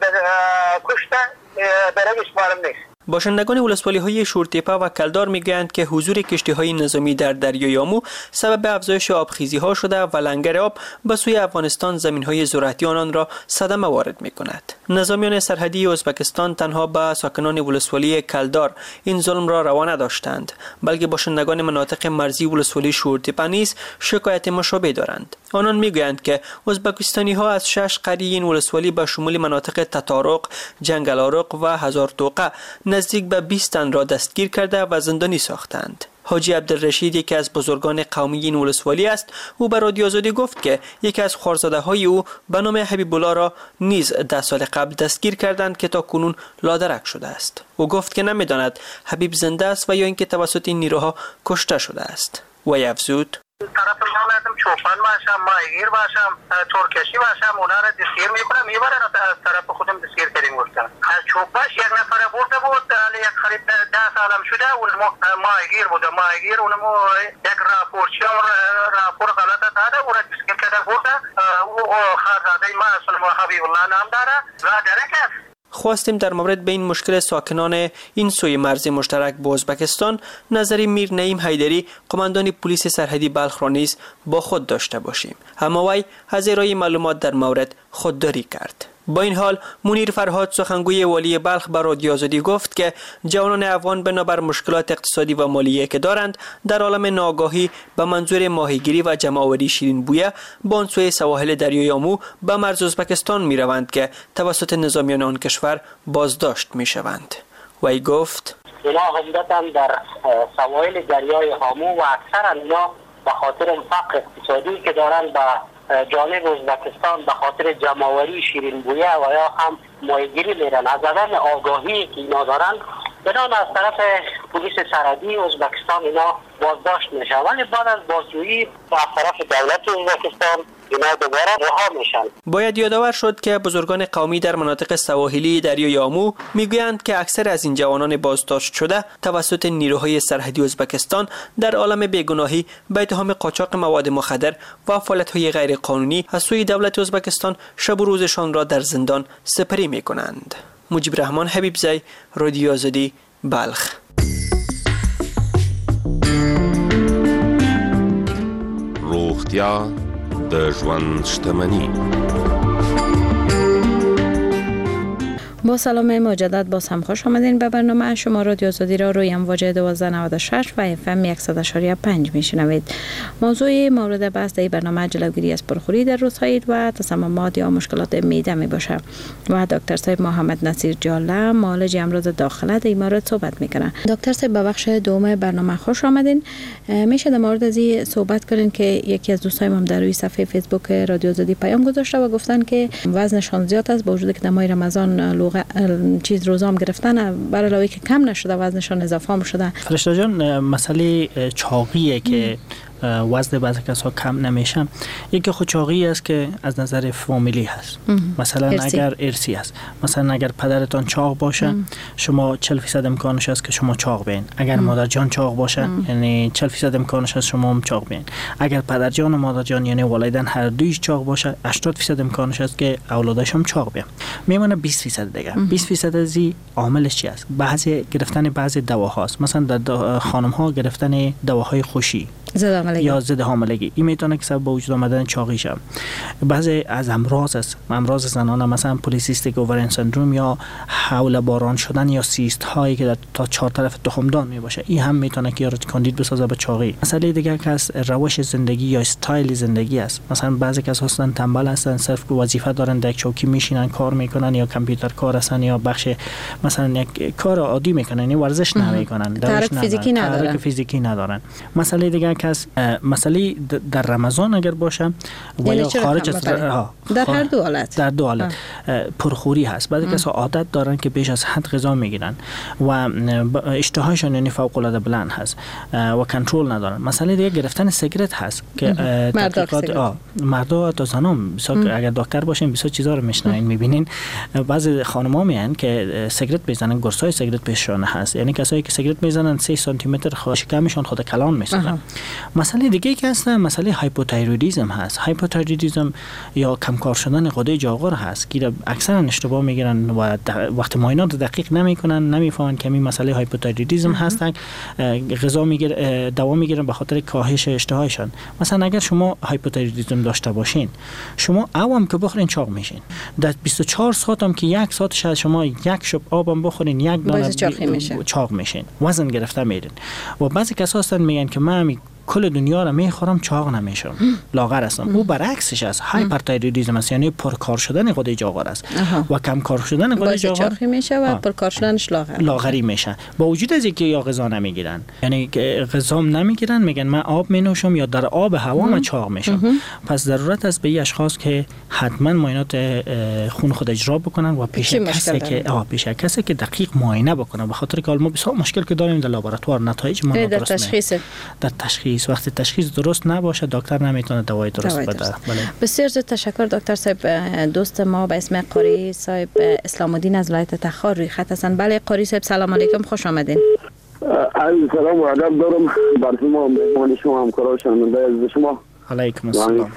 کشته برگش معلوم نیست. باشندگان ولسوالی‌های شورتپه و کلدار میگویند که حضور کشتی‌های نظامی در دریای آمو سبب افزایش آبخیزی‌ها شده و لنگر آب به سوی افغانستان زمین‌های زراعتی آنان را صدمه وارد می‌کند. نظامیان سرحدی ازبکستان تنها به ساکنان ولسوالی کلدار این ظلم را روا نداشتند، بلکه باشندگان مناطق مرزی ولسوالی شورتپه نیز شکایت مشابه دارند. آنان میگویند که ازبکستانی‌ها از 6 قریه این ولسوالی به شمول مناطق تتارق، جنگلارق و هزارتوقه نزدیک به 20 تن را دستگیر کرده و زندانی ساختند. حاجی عبدالرشید یکی از بزرگان قومی این ولسوالی است. او به رادیو آزادی گفت که یکی از خوارزاده‌های او به نام حبیب الله را نیز 10 سال قبل دستگیر کردند که تا کنون لادرک شده است. او گفت که نمی‌داند حبیب زنده است و یا اینکه توسط این نیروها کشته شده است. و افزود طرف مالتم چوپان باشم ماهیگیر باشم ترکشی باشم اونا را دستگیر میکنم میبرن از طرف خودم دستگیر کردیم گفتن از چوباش یک نفر برده بود یک خرید 10 سالم شده اون ماهیگیر بوده ماهیگیر اونم یک راپورچی راپور غلط داده اون را دستگیر کرده برده او خارزاده ما اصلا حبیب الله نام داره و درک است. خواستیم در مورد به این مشکل ساکنان این سوی مرز مشترک با ازبکستان نظری میر نعیم حیدری قماندان پلیس سرحدی بلخ را نیز با خود داشته باشیم، اما وی از ارائه معلومات در مورد خودداری کرد. با این حال منیر فرهاد سخنگوی والی بلخ به رادیو آزادی گفت که جوانان افغان بنابر مشکلات اقتصادی و مالی که دارند در عالم ناآگاهی به منظور ماهیگیری و جمع‌آوری شیرین بویه به آن سوی سواحل دریای آمو به مرز ازبکستان می روند که توسط نظامیان آن کشور بازداشت می شوند. وی گفت اینا عمدتاً در سواحل دریای آمو و اکثر اینا به خاطر فقر اقتصادی که دارند به جانب ازبکستان به خاطر جمع‌آوری شیرین بویه و یا هم ماهیگیری میرن. از عدم آگاهی که اینا دارن بنان از طرف پلیس سرحدی ازبکستان اینا بازداشت میشن، ولی بعد از بازجویی از طرف دولت ازبکستان اینا دوباره رها میشن. باید یادآور شد که بزرگان قومی در مناطق سواحلی دریای آمو میگویند که اکثر از این جوانان بازداشت شده توسط نیروهای سرحدی ازبکستان در عالم بیگناهی به اتهام قاچاق مواد مخدر و فعالیت‌های غیر قانونی از سوی دولت ازبکستان شب و روزشان را در زندان سپری میکنند. مجیب الرحمن حبیبزی، رادیو آزادی، بلخ. روغتیا د ژوند شتمنی. با سلام مجدد باز هم خوش آمدین به برنامه شما رادیو آزادی را روی امواج 1296 و FM 100.5 میشنوید. موضوع مورد بحث در برنامه جلوگیری از پرخوری در روزهای و تصممات یا مشکلات معده می باشه و دکتر صاحب محمد نصیر جاله معالج امراض داخله در این مورد صحبت میکنه. دکتر صاحب به بخش دوم برنامه خوش آمدین. میشه در مورد از صحبت کردین که یکی از دوستایم هم در روی صفحه فیسبوک رادیو آزادی پیام گذاشته و گفتن که وزنشان زیاد است با وجود که در ماه رمضان چیز روزام گرفتن برای علاوه که کم نشده وزنشان اضافه هم شده. فرشته جان مسئله چاقیه که وزن بعضی کسا کم نمیشه. یکی خود چاقی است که از نظر فامیلی هست. مثلا اگر ارثی است، مثلا اگر پدرتان چاق باشه شما 40% امکانش است که شما چاق بین. اگر مادر جان چاق باشه یعنی 40% امکانش است شما هم چاق بین. اگر پدر جان و مادر جان یعنی والدین هر دویش چاق باشه 80% امکانش است که اولادش هم چاق بیان. میمونه 20% دیگه. 20% از عاملش چی است؟ بعضی گرفتن بعضی دواهاست. مثلا در خانم ها گرفتن دواهای خوشی یا ضد حاملگی این میتونه که سبب به وجود آمدن چاقی شه. بعضی از امراض است، امراض زنانه مثلا پلیسیستیک اوورین سندروم یا حول باران شدن یا سیست هایی که تا 4 طرف تخمدان می باشه این هم میتونه که کاندید بسازه به چاقی. مسئله دیگه که از روش زندگی یا استایل زندگی است. مثلا بعضی کسا هستن تنبل هستن، صرف وظیفه دارن در چوکی میشینن کار میکنن یا کامپیوتر کار هستن یا بخش مثلا یک کار عادی میکنن یعنی ورزش نمیکنن، تحرک فیزیکی ندارن. مسئله دیگه که مسئله در رمضان اگر باشه و یا خارج از در هر دو حالت پرخوری هست. بعضی کسا عادت دارن که بیش از حد غذا میگیرن و اشتهاشون یعنی فوق العاده بلند هست و کنترل ندارن. مسئله دیگه گرفتن سیگرت هست که تحقیقات مردا تا زنان اگر دکتر باشین بسیار چیزا رو میشنوین میبینین. بعضی خانم‌ها میان که سیگرت میزنن، قرصای سیگرت پیششون هست، یعنی کسایی که سیگرت میزنن 3 سانتی متر شکمشون خود کلان میسازن. مسئله دیگه که هست مسئله هایپوتایرویدیسم هست. هایپوتایرویدیسم یا کمکار شدن غده جاغور هست که اکثرا اشتباه میگیرن و وقت معاینات دقیق نمیکنن، نمیفهمن که این مسئله هایپوتایرویدیسم هستن. غذا میگیرن، دوا میگیرن به خاطر کاهش اشتهایشان. مثلا اگر شما هایپوتایرویدیسم داشته باشین شما اوام که بخورین چاق میشین. در 24 ساعت هم که 1 ساعت شاید شما یک شب آبم بخورین یک دانه چاق میشین، وزن گرفته میرین. و بعضی کسا هستن میگن که من کل دنیا را میخورم چاق نمیشم، لاغر هستم. او برعکسش است، هایپرتایرویدیسم است یعنی پرکار شدن غده جاغور است و کم کار شدن غده جاغور چاقی میشه و پرکار شدنش لاغری میشه. با وجود از اینکه یا غذا نمیگیرن یعنی غذا نمیگیرن میگن من آب مینوشم یا در آب هوا من چاق میشم. پس ضرورت است به این اشخاص که حتما معاینات خون خود اجرا بکنن و پیش کسی که دقیق معاینه بکنن. به خاطر که ما بسیار مشکل که داریم در لابراتوار نتایج ما درست نیست. در تشخیص وقتی تشخیص درست نباشه دکتر نمیتونه دوای درست بده. بسیار زیاد تشکر دکتر صاحب. دوست ما به اسم قاری صاحب اسلام الدین از ولایت تخار روی خط هستن. بله قاری صاحب سلام علیکم، خوش آمدین. علیکم سلام و ادب دارم بر شما مهمان شما همکارا شنونده از شما. علیکم السلام.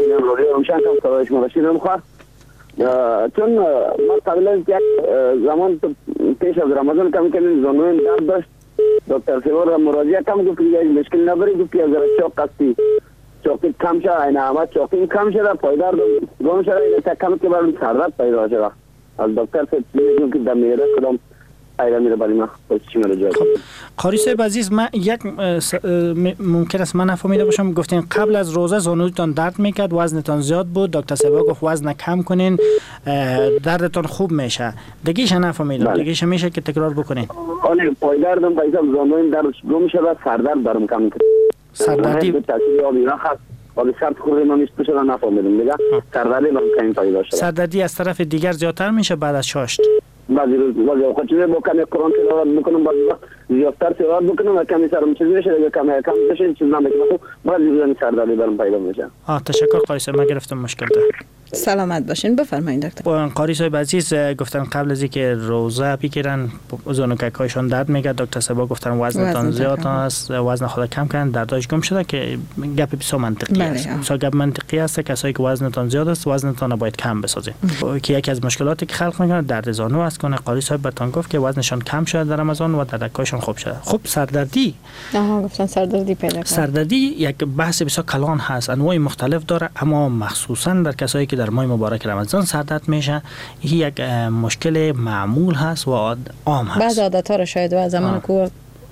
چون ما قبل از یک زمان پیش از رمضان کم زانویم درد داشت. دکتر سیوار را مراجعه کم گفت که مشکل نبری گفت که اگر چاق هستی چاقی کم شد این همه چاقی کم شده پایدار گم شده این کم که برای سردرد پیدا شده. از دکتر سیوار که در میره کدام ایده میره برای ما چی میره جای. قاری صاحب عزیز من یک ممکن است من نفهمیده باشم گفتین قبل از روزه زانوتان درد میکرد، وزنتان زیاد بود، دکتر صاحب گفت وزن کم کنین دردتان خوب میشه. دیگه‌ش نفهمیدم. دیگه‌ش میشه که تکرار بکنین. آره پایداردم پیدا زانویم درد گم شده سردرد دارم کم کرد. سردردی تاثیر آبی نخست آبی سرد خوردیم من میشه نفهمیدم دیگه. سردردی من کم پیدا شد. سردردی از طرف دیگر زیادتر میشه بعد از شاشت. بعضی اوقات چیزی با کمی قرآن تلاوت میکنم، بعضی وقت زیادتر تلاوت میکنم و کمی سرم چیزی میشه دیگه کم بشه چیز نمیکنم. بعضی روزا سردردی برام پیدا میشه. تشکر قاری صاحب، من گرفتم مشکل ده. سلامت باشین. بفرمایید دکتر. قاری صاحب عزیز گفتن قبل از اینکه روزه بگیرن زانوکک‌هایشان درد میگه. دکتر صاحب گفتن وزنتان زیاد است، وزن خود کم کن، درداش گم شده که گپ بسیار منطقی است. بسیار گپ منطقی است. کسایی که وزنتان زیاد است وزنتان باید کم بسازید. که یکی از مشکلاتی که خلق میکنه درد زانو است. کنه قاری صاحب براتون گفت که وزنشان کم شده در رمضان و دردکایشان خوب شده. خب سردردی گفتن سردردی پیدا کنه. سردردی یک بحث بسیار کلان هست، انواع مختلف داره، اما مخصوصا در کسایی که در ماه مبارک رمضان سردرد میشه این یک مشکل معمول هست و عام هست. بعض عادت‌ها رو شاید و زمان کو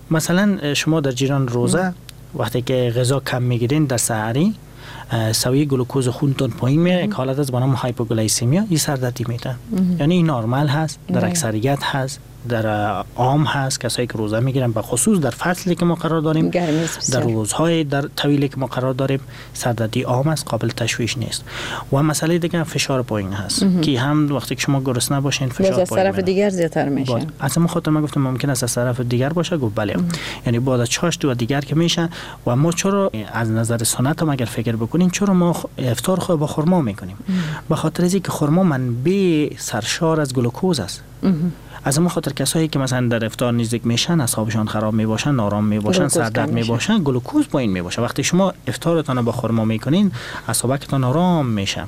مثلا شما در جریان روزه وقتی که غذا کم میگیرین در سحری سویه گلوکوز خونتون پایین میره، یک حالت از به نام هایپوگلایسمیا، این سردردی میده. یعنی این نرمال هست، در اکثریت هست، در عام هست. کسایی که روزه میگیرن به خصوص در فصلی که ما قرار داریم، در روزهای در طویلی که ما قرار داریم، سردردی عام است، قابل تشویش نیست. و مسئله دیگه فشار پایین هست که هم وقتی که شما گرسنه باشین فشار از طرف دیگر زیادتر میشه. اصلا خاطر من گفتم ممکن است از طرف دیگر باشه. گفت بله. یعنی بعد از چاشت و دیگر که میشه و ما چرا از نظر سنت هم اگر فکر بکنیم چرا ما افطار خود با خرما میکنیم؟ به خاطر اینکه خرما منبع سرشار از گلوکوز است. از اون خاطر کسایی که مثلا در افطار نزدیک میشن، اعصابشان خراب میباشن، نارام میباشن، سردرد میباشن، گلوکوز پایین میباشه. وقتی شما افطارتان با خرما میکنین اعصابتون آرام میشه.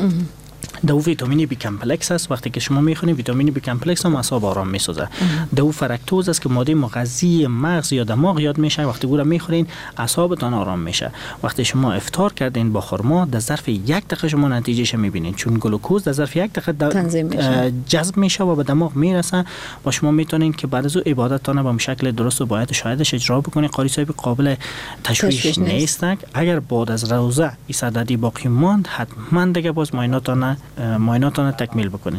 دو ویتامین بی کمپلکس است. وقتی که شما میخورید ویتامین بی کمپلکس هم اعصاب آرام میسازه. دو فرکتوز است که ماده مغذی مغز یا دماغ یاد میشه. وقتی او را میخورین اعصابتان آرام میشه. وقتی شما افطار کردین با خرما در ظرف 1 دقیقه شما نتیجهش میبینید، چون گلوکوز در ظرف 1 دقیقه جذب میشه و به دماغ میرسه و شما میتونین که بعد از او عبادتتان به شکل درست و باید شایدش اجرا بکنید. قاری صاحب قابل تشویش نیست. اگر بعد از روزه این سردردی باقی ماند حتما دیگه باز معایناتان تکمیل بکنین.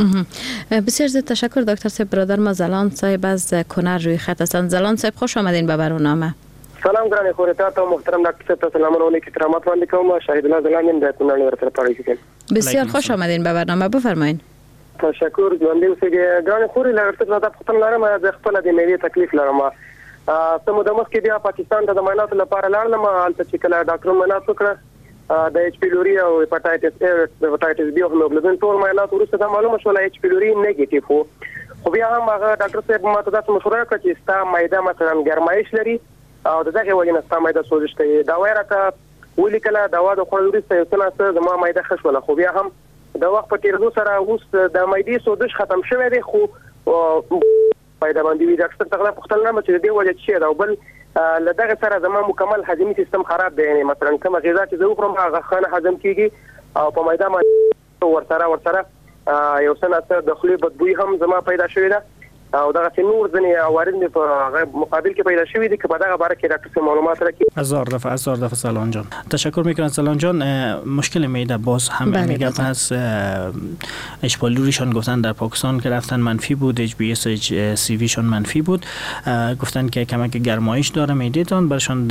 بسیار زیاد تشکر دکتر صاحب. برادر ما زلان صاحب از کنر روی خط هستند. زلان صاحب خوش آمدین به برنامه. سلام گرانی خورتا تا محترم دکتر صاحب سلام علیکم احترامات باندې کوم. شهید الله زلان در کنر ورته پاره. بسیار خوش آمدین به برنامه. بفرمایید. تشکر ژوندې اوسئ. ګرانې خوري لږ څه دا پوښتنه لرم د خپل د میوې تکلیف لرم. سمو د مخکې بیا پاکستان د معایناتو لپاره لاړم. هلته چې کله ډاکټر معاینات وکړه د ایچ پی لوري او هپاتایټس A د هپاتایټس B او هیموګلوبین ټول معاینات وروسته دا معلومه شوه ایچ پی لوري نیگیټیو وو. خو بیا هم هغه ډاکټر صاحب ماته داسې مشوره وکړه چې ستا معده مثلا ګرمایش لري او د دغه وجې نه ستا معده سوزش کوي. دا وایي راته ولیکله دوا د خوړلو وروسته یو څه ناڅه زما معده ښه شوله. خو بیا هم د وخت په تېرېدو سره اوس د معدې سوزش ختم شوی دی، خو پیدا باندې وي. ډاکټر څخه پوښتنه لرم چې د دې وجه څه ده او بل لدغه سره زما مکمل هضمي سیستم خراب دی. یعنی مثلا کوم غذا چې زه وخورم هغه ښه هضم کیږي او په معده باندې ورسره یو څه ناڅه د خولې بدبوی هم زما پیدا شوې ده او دغه نور ځنې عوارض مې په مقابل کې پیدا شوي دي که په دغه باره کې ډاکټر صاحب معلومات راکړي. هزار دفعه سلام جان. تشکر میکنم سلام جان. مشکل معده باز هم میگم هست. اشپالوریشان گفتن در پاکستان که رفتن منفی بود، HbA1c شان منفی بود. گفتن که کمک گرمایش داره معده‌تان، برشان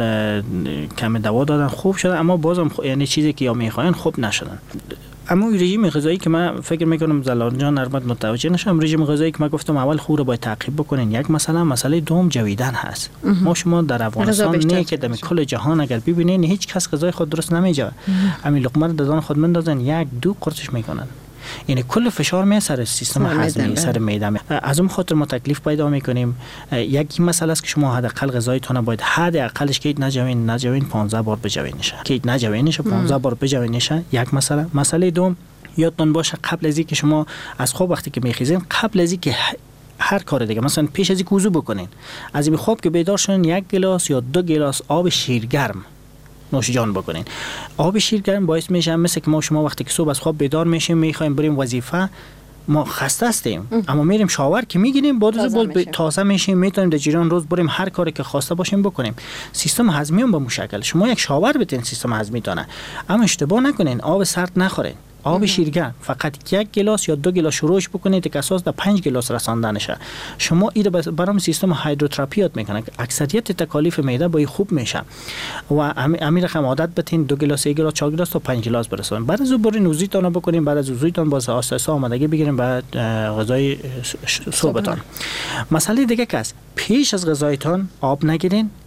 کم دوا دادن خوب شده، اما بازم یعنی چیزی که یا میخواین خوب نشدن. اما رژیم غذایی که من فکر میکنم زلان جان البته متوجه نشم، رژیم غذایی که من گفتم اول خور باید تعقیب بکنین. یک مسئله دوم جویدن هست. ما شما در افغانستان نه که در کل جهان اگر ببینین هیچ کس غذای خود درست نمیجوه. همین لقمه رو دادن خود مندازن 1-2 قرصش میکنن. یعنی کل فشار می سر سیستم هضمی، سر معده. از اون خاطر ما تکلیف پیدا میکنیم. یک مسئله است که شما حداقل غذایتون باید حداقلش که نجوین 15 بار بجوینش. که نجوینش 15 بار بجوینش. یک مسئله دوم یادتون باشه قبل از اینکه شما از خواب وقتی که میخیزین، قبل از اینکه هر کار دیگه مثلا پیش از اینکه وضو بکنین، از این خواب که بیدار شدین 1 گلاس یا 2 گلاس آب شیرگرم نوش جان بکنین. آب شیرگرم باعث میشه مثل که ما شما وقتی که صبح از خواب بیدار میشیم میخوایم بریم وظیفه، ما خسته هستیم اما میریم شاور که میگیریم بعد از تازه میشیم، میتونیم در جریان روز بریم هر کاری که خواسته باشیم بکنیم. سیستم هضمی هم به مشکل. شما یک شاور بتین سیستم هضمی تونه، اما اشتباه نکنین آب سرد نخورین. آب شیرگرم فقط 1 گلاس یا 2 گلاس شروعش بکنید که اساس در 5 گلاس رساندن شه. شما ایره برام سیستم هایدروتراپی یاد میکنه. اکثریت تکالیف معده با خوب میشه و امیر رقم عادت بتین 2 گلاس 1 گلاس 4 گلاس تا 5 گلاس برسونید. بعد از اون برین وضویتون بکنین، بعد از وضویتون باز آساسا آمادگی بگیرین بعد غذای صبحتون. مسئله دیگه که است پیش از غذایتون آب نگیرین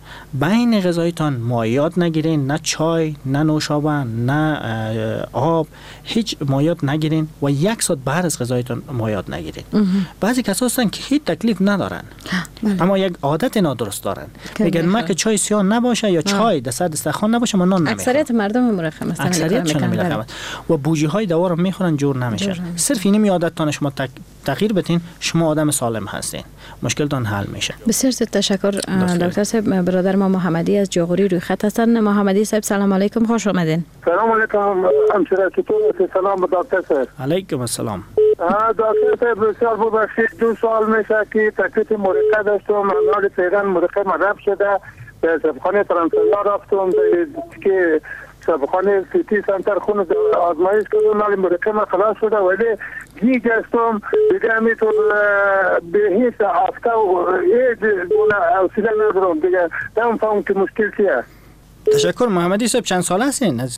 بین غذایتان مایعات نگیرین، نه چای، نه نوشابه، نه آب، هیچ مایعات نگیرین و 1 ساعت بعد از غذایتان مایعات نگیرین. بعضی کسا هستن که هیچ تکلیف ندارن اما یک عادت نادرست دارن، میگن ما که چای سیاه نباشه یا چای در سر دسترخوان نباشه ما نان نمیخورم. اکثریت مردم مرخم هستن، اکثریتشون نمیخورن و بوجی های دوا رو میخورن، جور نمیشه. صرف این عادتتان شما تغییر بدین، شما آدم سالم هستین، مشکلتان حل میشه. بسیار تشکر دکتر صاحب. برادر ما محمدی از جاغوری روی خط هستن. محمدی صاحب سلام علیکم، خوش آمدین. سلام علیکم همسر، چطور؟ سلام دکتر صاحب. علیکم السلام. دکتر صاحب بسیار ببخشید، 2 سال میشه که تکلیف مرقه داشتم، عمل فعلا مرقه مدرب شده، به سبخانه فرانسویا رفتم که سبخانه سیتی سنتر خون آزمایش کردم، ولی مرقه ما خلاص شده ولی گیج هستم دیگه، همینطور به هیچ هفته و هیچ گونه حوصله ندارم دیگه، نمیفهمم که مشکل چیه. تشکر. محمدی صاحب چند ساله هستین؟ من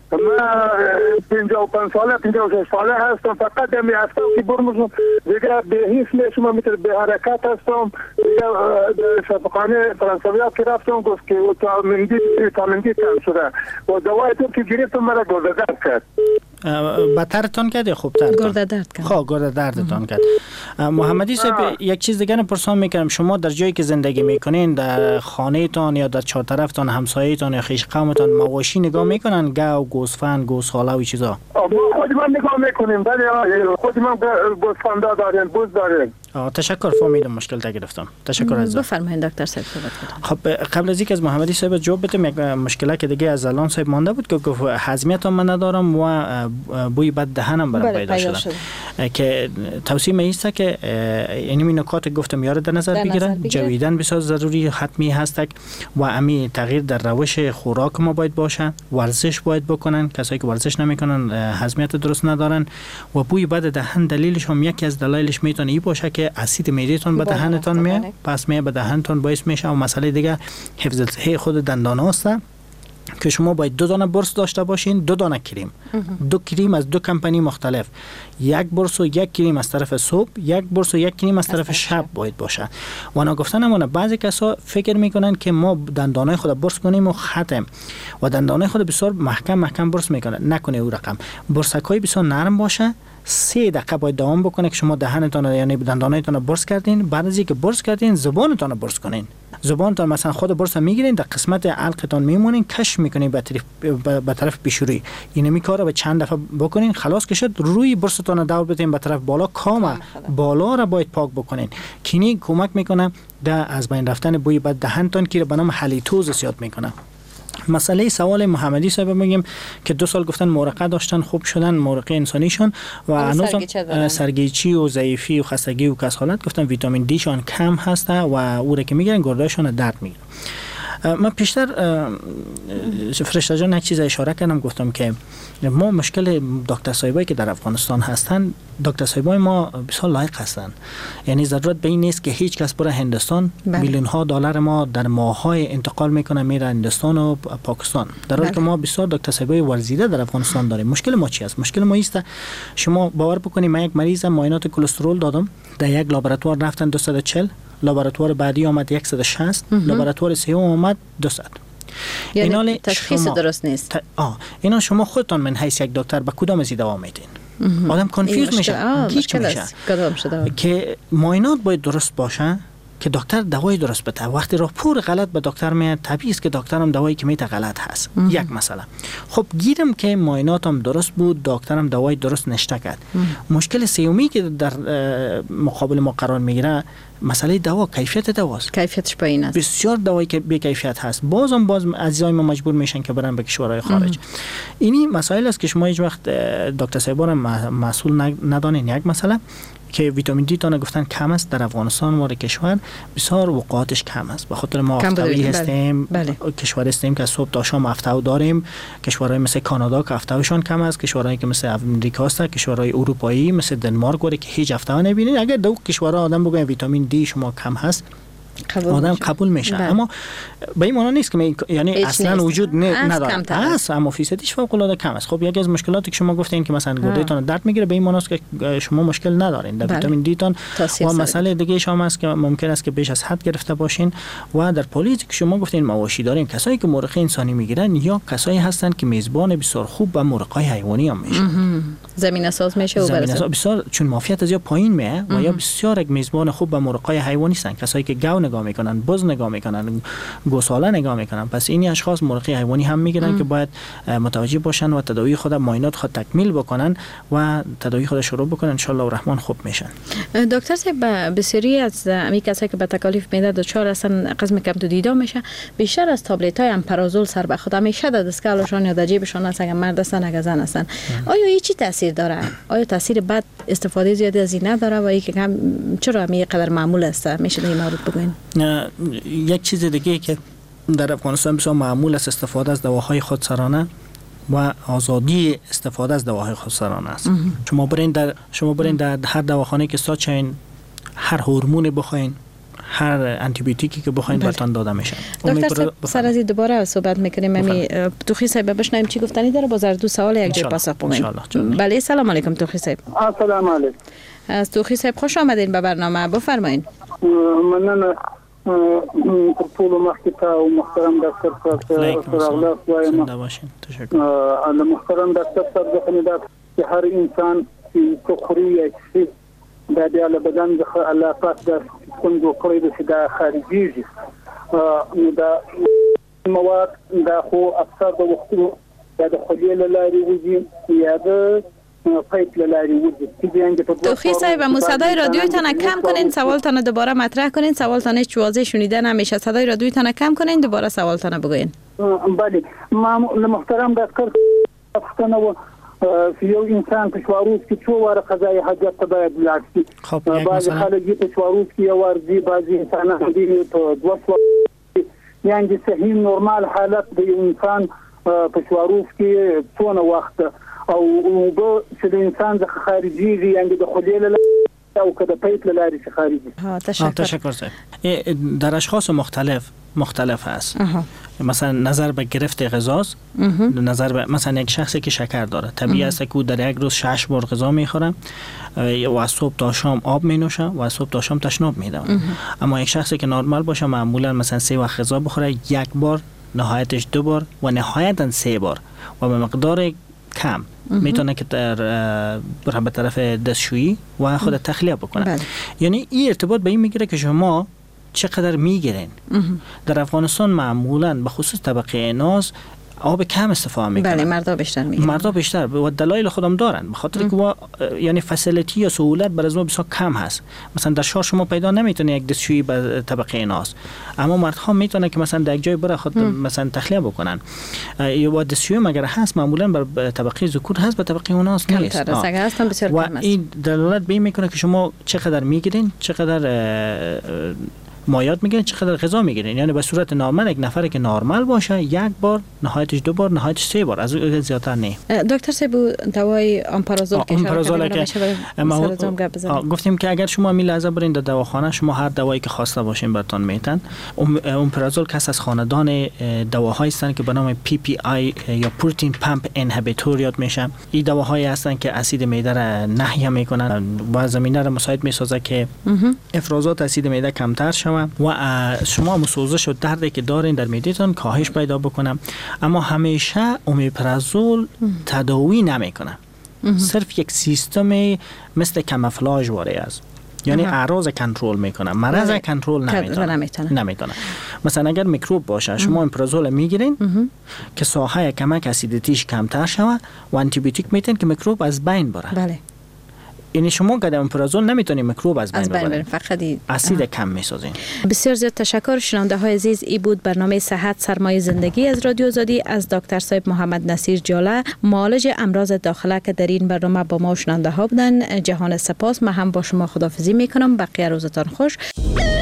55 ساله 56 ساله هستم، فقط همین هفته که برمزم دیگه به هیچ میشم، میتونم به حرکت هستم دیگه. شفاخانه فرانسویا که رفتم گفت که ویتامین دی کم شده و دوای تو که گرفتم مرا گرده درد کرد. بدترتان کرد یا خوبتر؟ گرده درد کرد. خب گرده دردتان کرد. محمدی صاحب یک چیز دیگه پرسان میکنم، شما در جایی که زندگی میکنین، در خانه تان یا در چهارطرفتان همسایه تان یا خویش قومتان مواشی نگاه میکنن؟ گاو، گوسفند، گوساله و چیزا؟ ما خود من نگاه میکنیم، ولی خود من گوسفند داریم، بوز داریم. تشکر، فهمیدم، مشکل تا گرفتم. تشکر از بفرمایید دکتر صاحب صحبت خب کنید. قبل از اینکه از محمدی صاحب جواب بدم، یک مشکلی که دیگه از الان صاحب مانده بود که گفت هضمیت من ندارم و بوی بد دهنم برام پیدا شده، که توصیه میسته که یعنی این نکات گفتم یاد در نظر بگیره. جویدن بسیار ضروری حتمی هست و امی تغییر در روش خوراک ما باید باشه، ورزش باید بکنن، کسایی که ورزش نمیکنن هضمیت درست ندارن و بوی بد دهن دلیلش هم یکی از دلایلش میتونه ای باشه که اسید معدهتون به دهنتون میاد، پس میاد به دهنتون باعث میشه. و مسئله دیگه حفظ صحت خود دندان هاست که شما باید 2 دانه برس داشته باشین، 2 دانه کریم، 2 کریم از 2 کمپانی مختلف، 1 برس و 1 کریم از طرف صبح، 1 برس و 1 کریم از طرف شب باید باشه. و انا گفتنمونه بعضی کسا فکر میکنن که ما دندانای خود برس کنیم و ختم، و دندانای خود بسیار محکم برس میکنن. نکنه او رقم. برسکای بسیار نرم باشه، 3 دقیقه باید دوام بکنه که شما دهنتون یعنی دندانایتون برس کردین. بعد از اینکه برس کردین زبانتون برس کنین. زبانتون مثلا خود برس میگیرین، در قسمت حلقتون میمونین، کش میکنین به طرف پیشروی. این کارو به چند دفعه بکنین، خلاص که شد روی برستون دور بدین به طرف بالا، کام بالا را باید پاک بکنین. کینی کمک میکنه در از بین رفتن بوی بد دهنتون که به نام هالیتوز زیاد میکنه. مسئله سوال محمدی صاحب میگیم که 2 سال گفتن مرقه داشتن، خوب شدن مرقه انسانیشون و هنوز سرگیچی و ضعیفی و خستگی و کسالت گفتن ویتامین دی شان کم هسته و او را که میگیرن گردهشون درد میگیره. من پیشتر فرشته جان یک چیز اشاره کردم، گفتم که ما مشکل دکتر صاحبایی که در افغانستان هستن، دکتر صاحبای ما بسیار لایق هستن، یعنی ضرورت به این نیست که هیچ کس بره هندوستان. میلیون ها دلار ما در ماه‌های انتقال میکنه میره هندوستان و پاکستان، در حالی که ما بسیار دکتر صاحبای ورزیده در افغانستان داریم. مشکل ما چی است؟ مشکل ما است شما باور بکنید من یک مریض معاینات کلسترول دادم، در یک لابراتوار رفتن 240، لابراتوار بعدی آمد 160، لابراتوار سوم آمد 200. یعنی تشخیص درست نیست. اینا شما خودتان من حیث یک دکتر به کدام از دوا میدین؟ آدم کانفیوز میشه، گیج میشه که معاینات باید درست باشه که دکتر دوای درست بده. وقتی راپور غلط به دکتر میاد، طبیعی است که دکترم دوایی که میده غلط هست. یک مسئله. خب گیرم که معایناتم درست بود، دکترم دوای درست نشته کرد. مشکل سومی که در مقابل ما قرار میگیره مسئله دوا، کیفیت دواست. کیفیتش پایین است. بسیار دوایی که بی کیفیت هست باز عزیزای ما مجبور میشن که برن به کشورهای خارج. اینی مسائل است که شما هیچ وقت دکتر صاحبان مسئول ندانین. یک مسئله که ویتامین دی تان گفتن کم است در افغانستان ما کشور، بسیار وقعاتش کم است. به خاطر ما هفته‌ای هستیم، کشور هستیم که صبح تا شام هفته داریم. کشورهای مثل کانادا که هفته‌شون کم است، کشورهایی که مثل امریکا است، کشورهای اروپایی مثل دنمارک که هیچ هفته نمیبینید. اگر دو کشورها آدم بگه ویتامین دی شما کم هست، آدم قبول میشه. اما به این معنی نیست که یعنی اصلا وجود نداره. است، اما فیصدیش فوق العاده کم است. خب یکی از مشکلاتی که شما گفتین که مثلا گردهتون درد میگیره، به این معنی است که شما مشکل ندارین در ویتامین دی تون. و مسئله دیگه شما است که ممکن است که بیش از حد گرفته باشین. و در پلیس که شما گفتین مواشی داریم، کسایی که مرغ انسانی میگیرن یا کسایی هستند که میزبان بسیار خوب و مرغای حیوانی هم میشه. زمینه ساز میشه و بسیار چون مافیات از یا پایین میه و یا بسیار یک میزبان خوب و مرغای حیوانی هستند، کسایی که گاو نگاه میکنن، بز نگاه میکنن، گوساله نگاه میکنن. پس این اشخاص مرغ حیوانی هم میگیرن که باید متوجه باشن و تداوی خود، معاینات خود تکمیل بکنن و تداوی خود شروع بکنن. ان شاء الله الرحمن خوب میشن. دکتر صاحب، بسیاری از امی کسایی که به تکالیف معده دچار هستن، قسم کم تو دیده میشه، بیشتر از تابلت های امپرازول سر به خود همیشه در دستگاهشان یا در جیبشان هست، اگر مرد هستن اگر زن هستن. آیا این چی تاثیر داره؟ آیا تاثیر بد استفاده زیادی از این نداره و اینکه چرا می قدر معمول است؟ میشه در این مورد بگوین؟ یک چیز دیگه که در افغانستان بسیار معمول است استفاده از دواهای خودسرانه و آزادی استفاده از دواهای خودسرانه است. شما برین در هر دواخانه که ساچین، هر هورمون بخواین، هر آنتی بیوتیکی که بخواین براتون داده میشه. دکتر سر از دوباره صحبت میکنیم. توخی صاحب بشنویم چی گفتنی داره. باز دو سوال یک جای پاسخ بدین. بله، سلام علیکم توخی صاحب. السلام علیکم. از توخی صاحب خوش آمدین به برنامه. بفرمایید. مننه طول مخکتا و محترم دکتر صاحب وایم. تشکر. محترم دکتر صاحب خندات که هر انسان که خوري یا چې دا د بدن د الله پاک د څنګه کړی د خارجيږي نو دا مواد دا خو اکثر د وختونو د خلیل لاري وځي یا د پایپ لاری وځي. توخی صاحب، صدای رادیویتون کم کنین، سوالتون دوباره مطرح کنین. سوالتون هیچ واضح شنیده نمیشه. صدای رادیویتون کم کنین، دوباره سوالتون بگوین. بله، ما محترم دکتر افغانو یو انسان په شواروز کې څو واره قضایي حاجت ته باید لاړ شي. بعضې خلک یې په شواروز کې یو وار ځي، بعضې انسانان دي په دوه شواروز. یعنې صحیح نورمال حالت د یو انسان په شواروز کې څونه وخت او اوبه چې د انسان څخه خارجيږي، یعنې د خولې له او که د پیپ له لارې څخه خارجي. تشکر صاحب. در اشخاص مختلف هست. مثلا نظر به گرفت غذاست، نظر به مثلا یک شخصی که شکر داره، طبیعی است که او در یک روز 6 بار غذا میخوره و از صبح تا شام آب می نوشه و از صبح تا شام تشناب میده. اما یک شخصی که نرمال باشه معمولا مثلا 3 وقت غذا بخوره، 1 بار، نهایتش 2 بار و نهایتا 3 بار و به مقدار کم میتونه که به طرف دستشویی و خود تخلیه بکنه. یعنی این ارتباط به این میگیره که شما چقدر میگیرین. در افغانستان معمولا به خصوص طبقه ناز آب کم استفاده میکنن. بله، مردا بیشتر و دلایل خودم دارن، به خاطر که یعنی فسیلیتی یا سهولت برای ما بسیار کم هست. مثلا در شهر شما پیدا نمیتونه یک دستشویی به طبقه ناز، اما مردها میتونه که مثلا در یک جای بره خود مثلا تخلیه بکنن. یا دستشویی مگر هست معمولا بر طبقه ذکور هست، به طبقه ناز نیست. و این دلالت به این میکنه که شما چقدر میگیرین، چقدر مایات میگیرین، چقدر غذا میگیرین. یعنی به صورت نرمال یک نفر که نرمال باشه 1 بار، نهایتش 2 بار، نهایتش 3 بار، از اون زیادتر نه. دکتر صاحب، دوای آمپرازول که گفتیم که اگر شما می لحظه برین در دواخانه، شما هر دوایی که خواسته باشین براتون میتن. آمپرازول کس از خاندان دواهایی هستند که به نام PPI یا پروتئین پمپ اینهیبیتور یاد میشه. این دواهایی هستند که اسید معده را نحیه میکنن و زمینه را مساعد میسازه که افرازات اسید معده کمتر شود و شما سوزش و دردی که دارین در معدهتون کاهش پیدا بکنه. اما همیشه اومیپرازول تداوی نمیکنه، صرف یک سیستم مثل کاموفلاژ واره است. یعنی اعراض کنترل میکنه، مرض کنترل نمیتونه. مثلا اگر میکروب باشه شما امپرازول میگیرین که ساحه کمک اسیدیتیش کمتر شود و آنتی بیوتیک میتین که میکروب از بین بره. بله. یعنی شما قدم امپرازول نمیتونید میکروب از بین ببرید، فقط اسید کم میسازین. بسیار زیاد تشکر. شنونده های عزیز، ای بود برنامه صحت سرمایه زندگی از رادیو آزادی از دکتر صاحب محمد نصیر جاله، معالج امراض داخله، که در این برنامه با ما شنونده ها بودن. جهان سپاس. من هم با شما خداحافظی میکنم. بقیه روزتان خوش.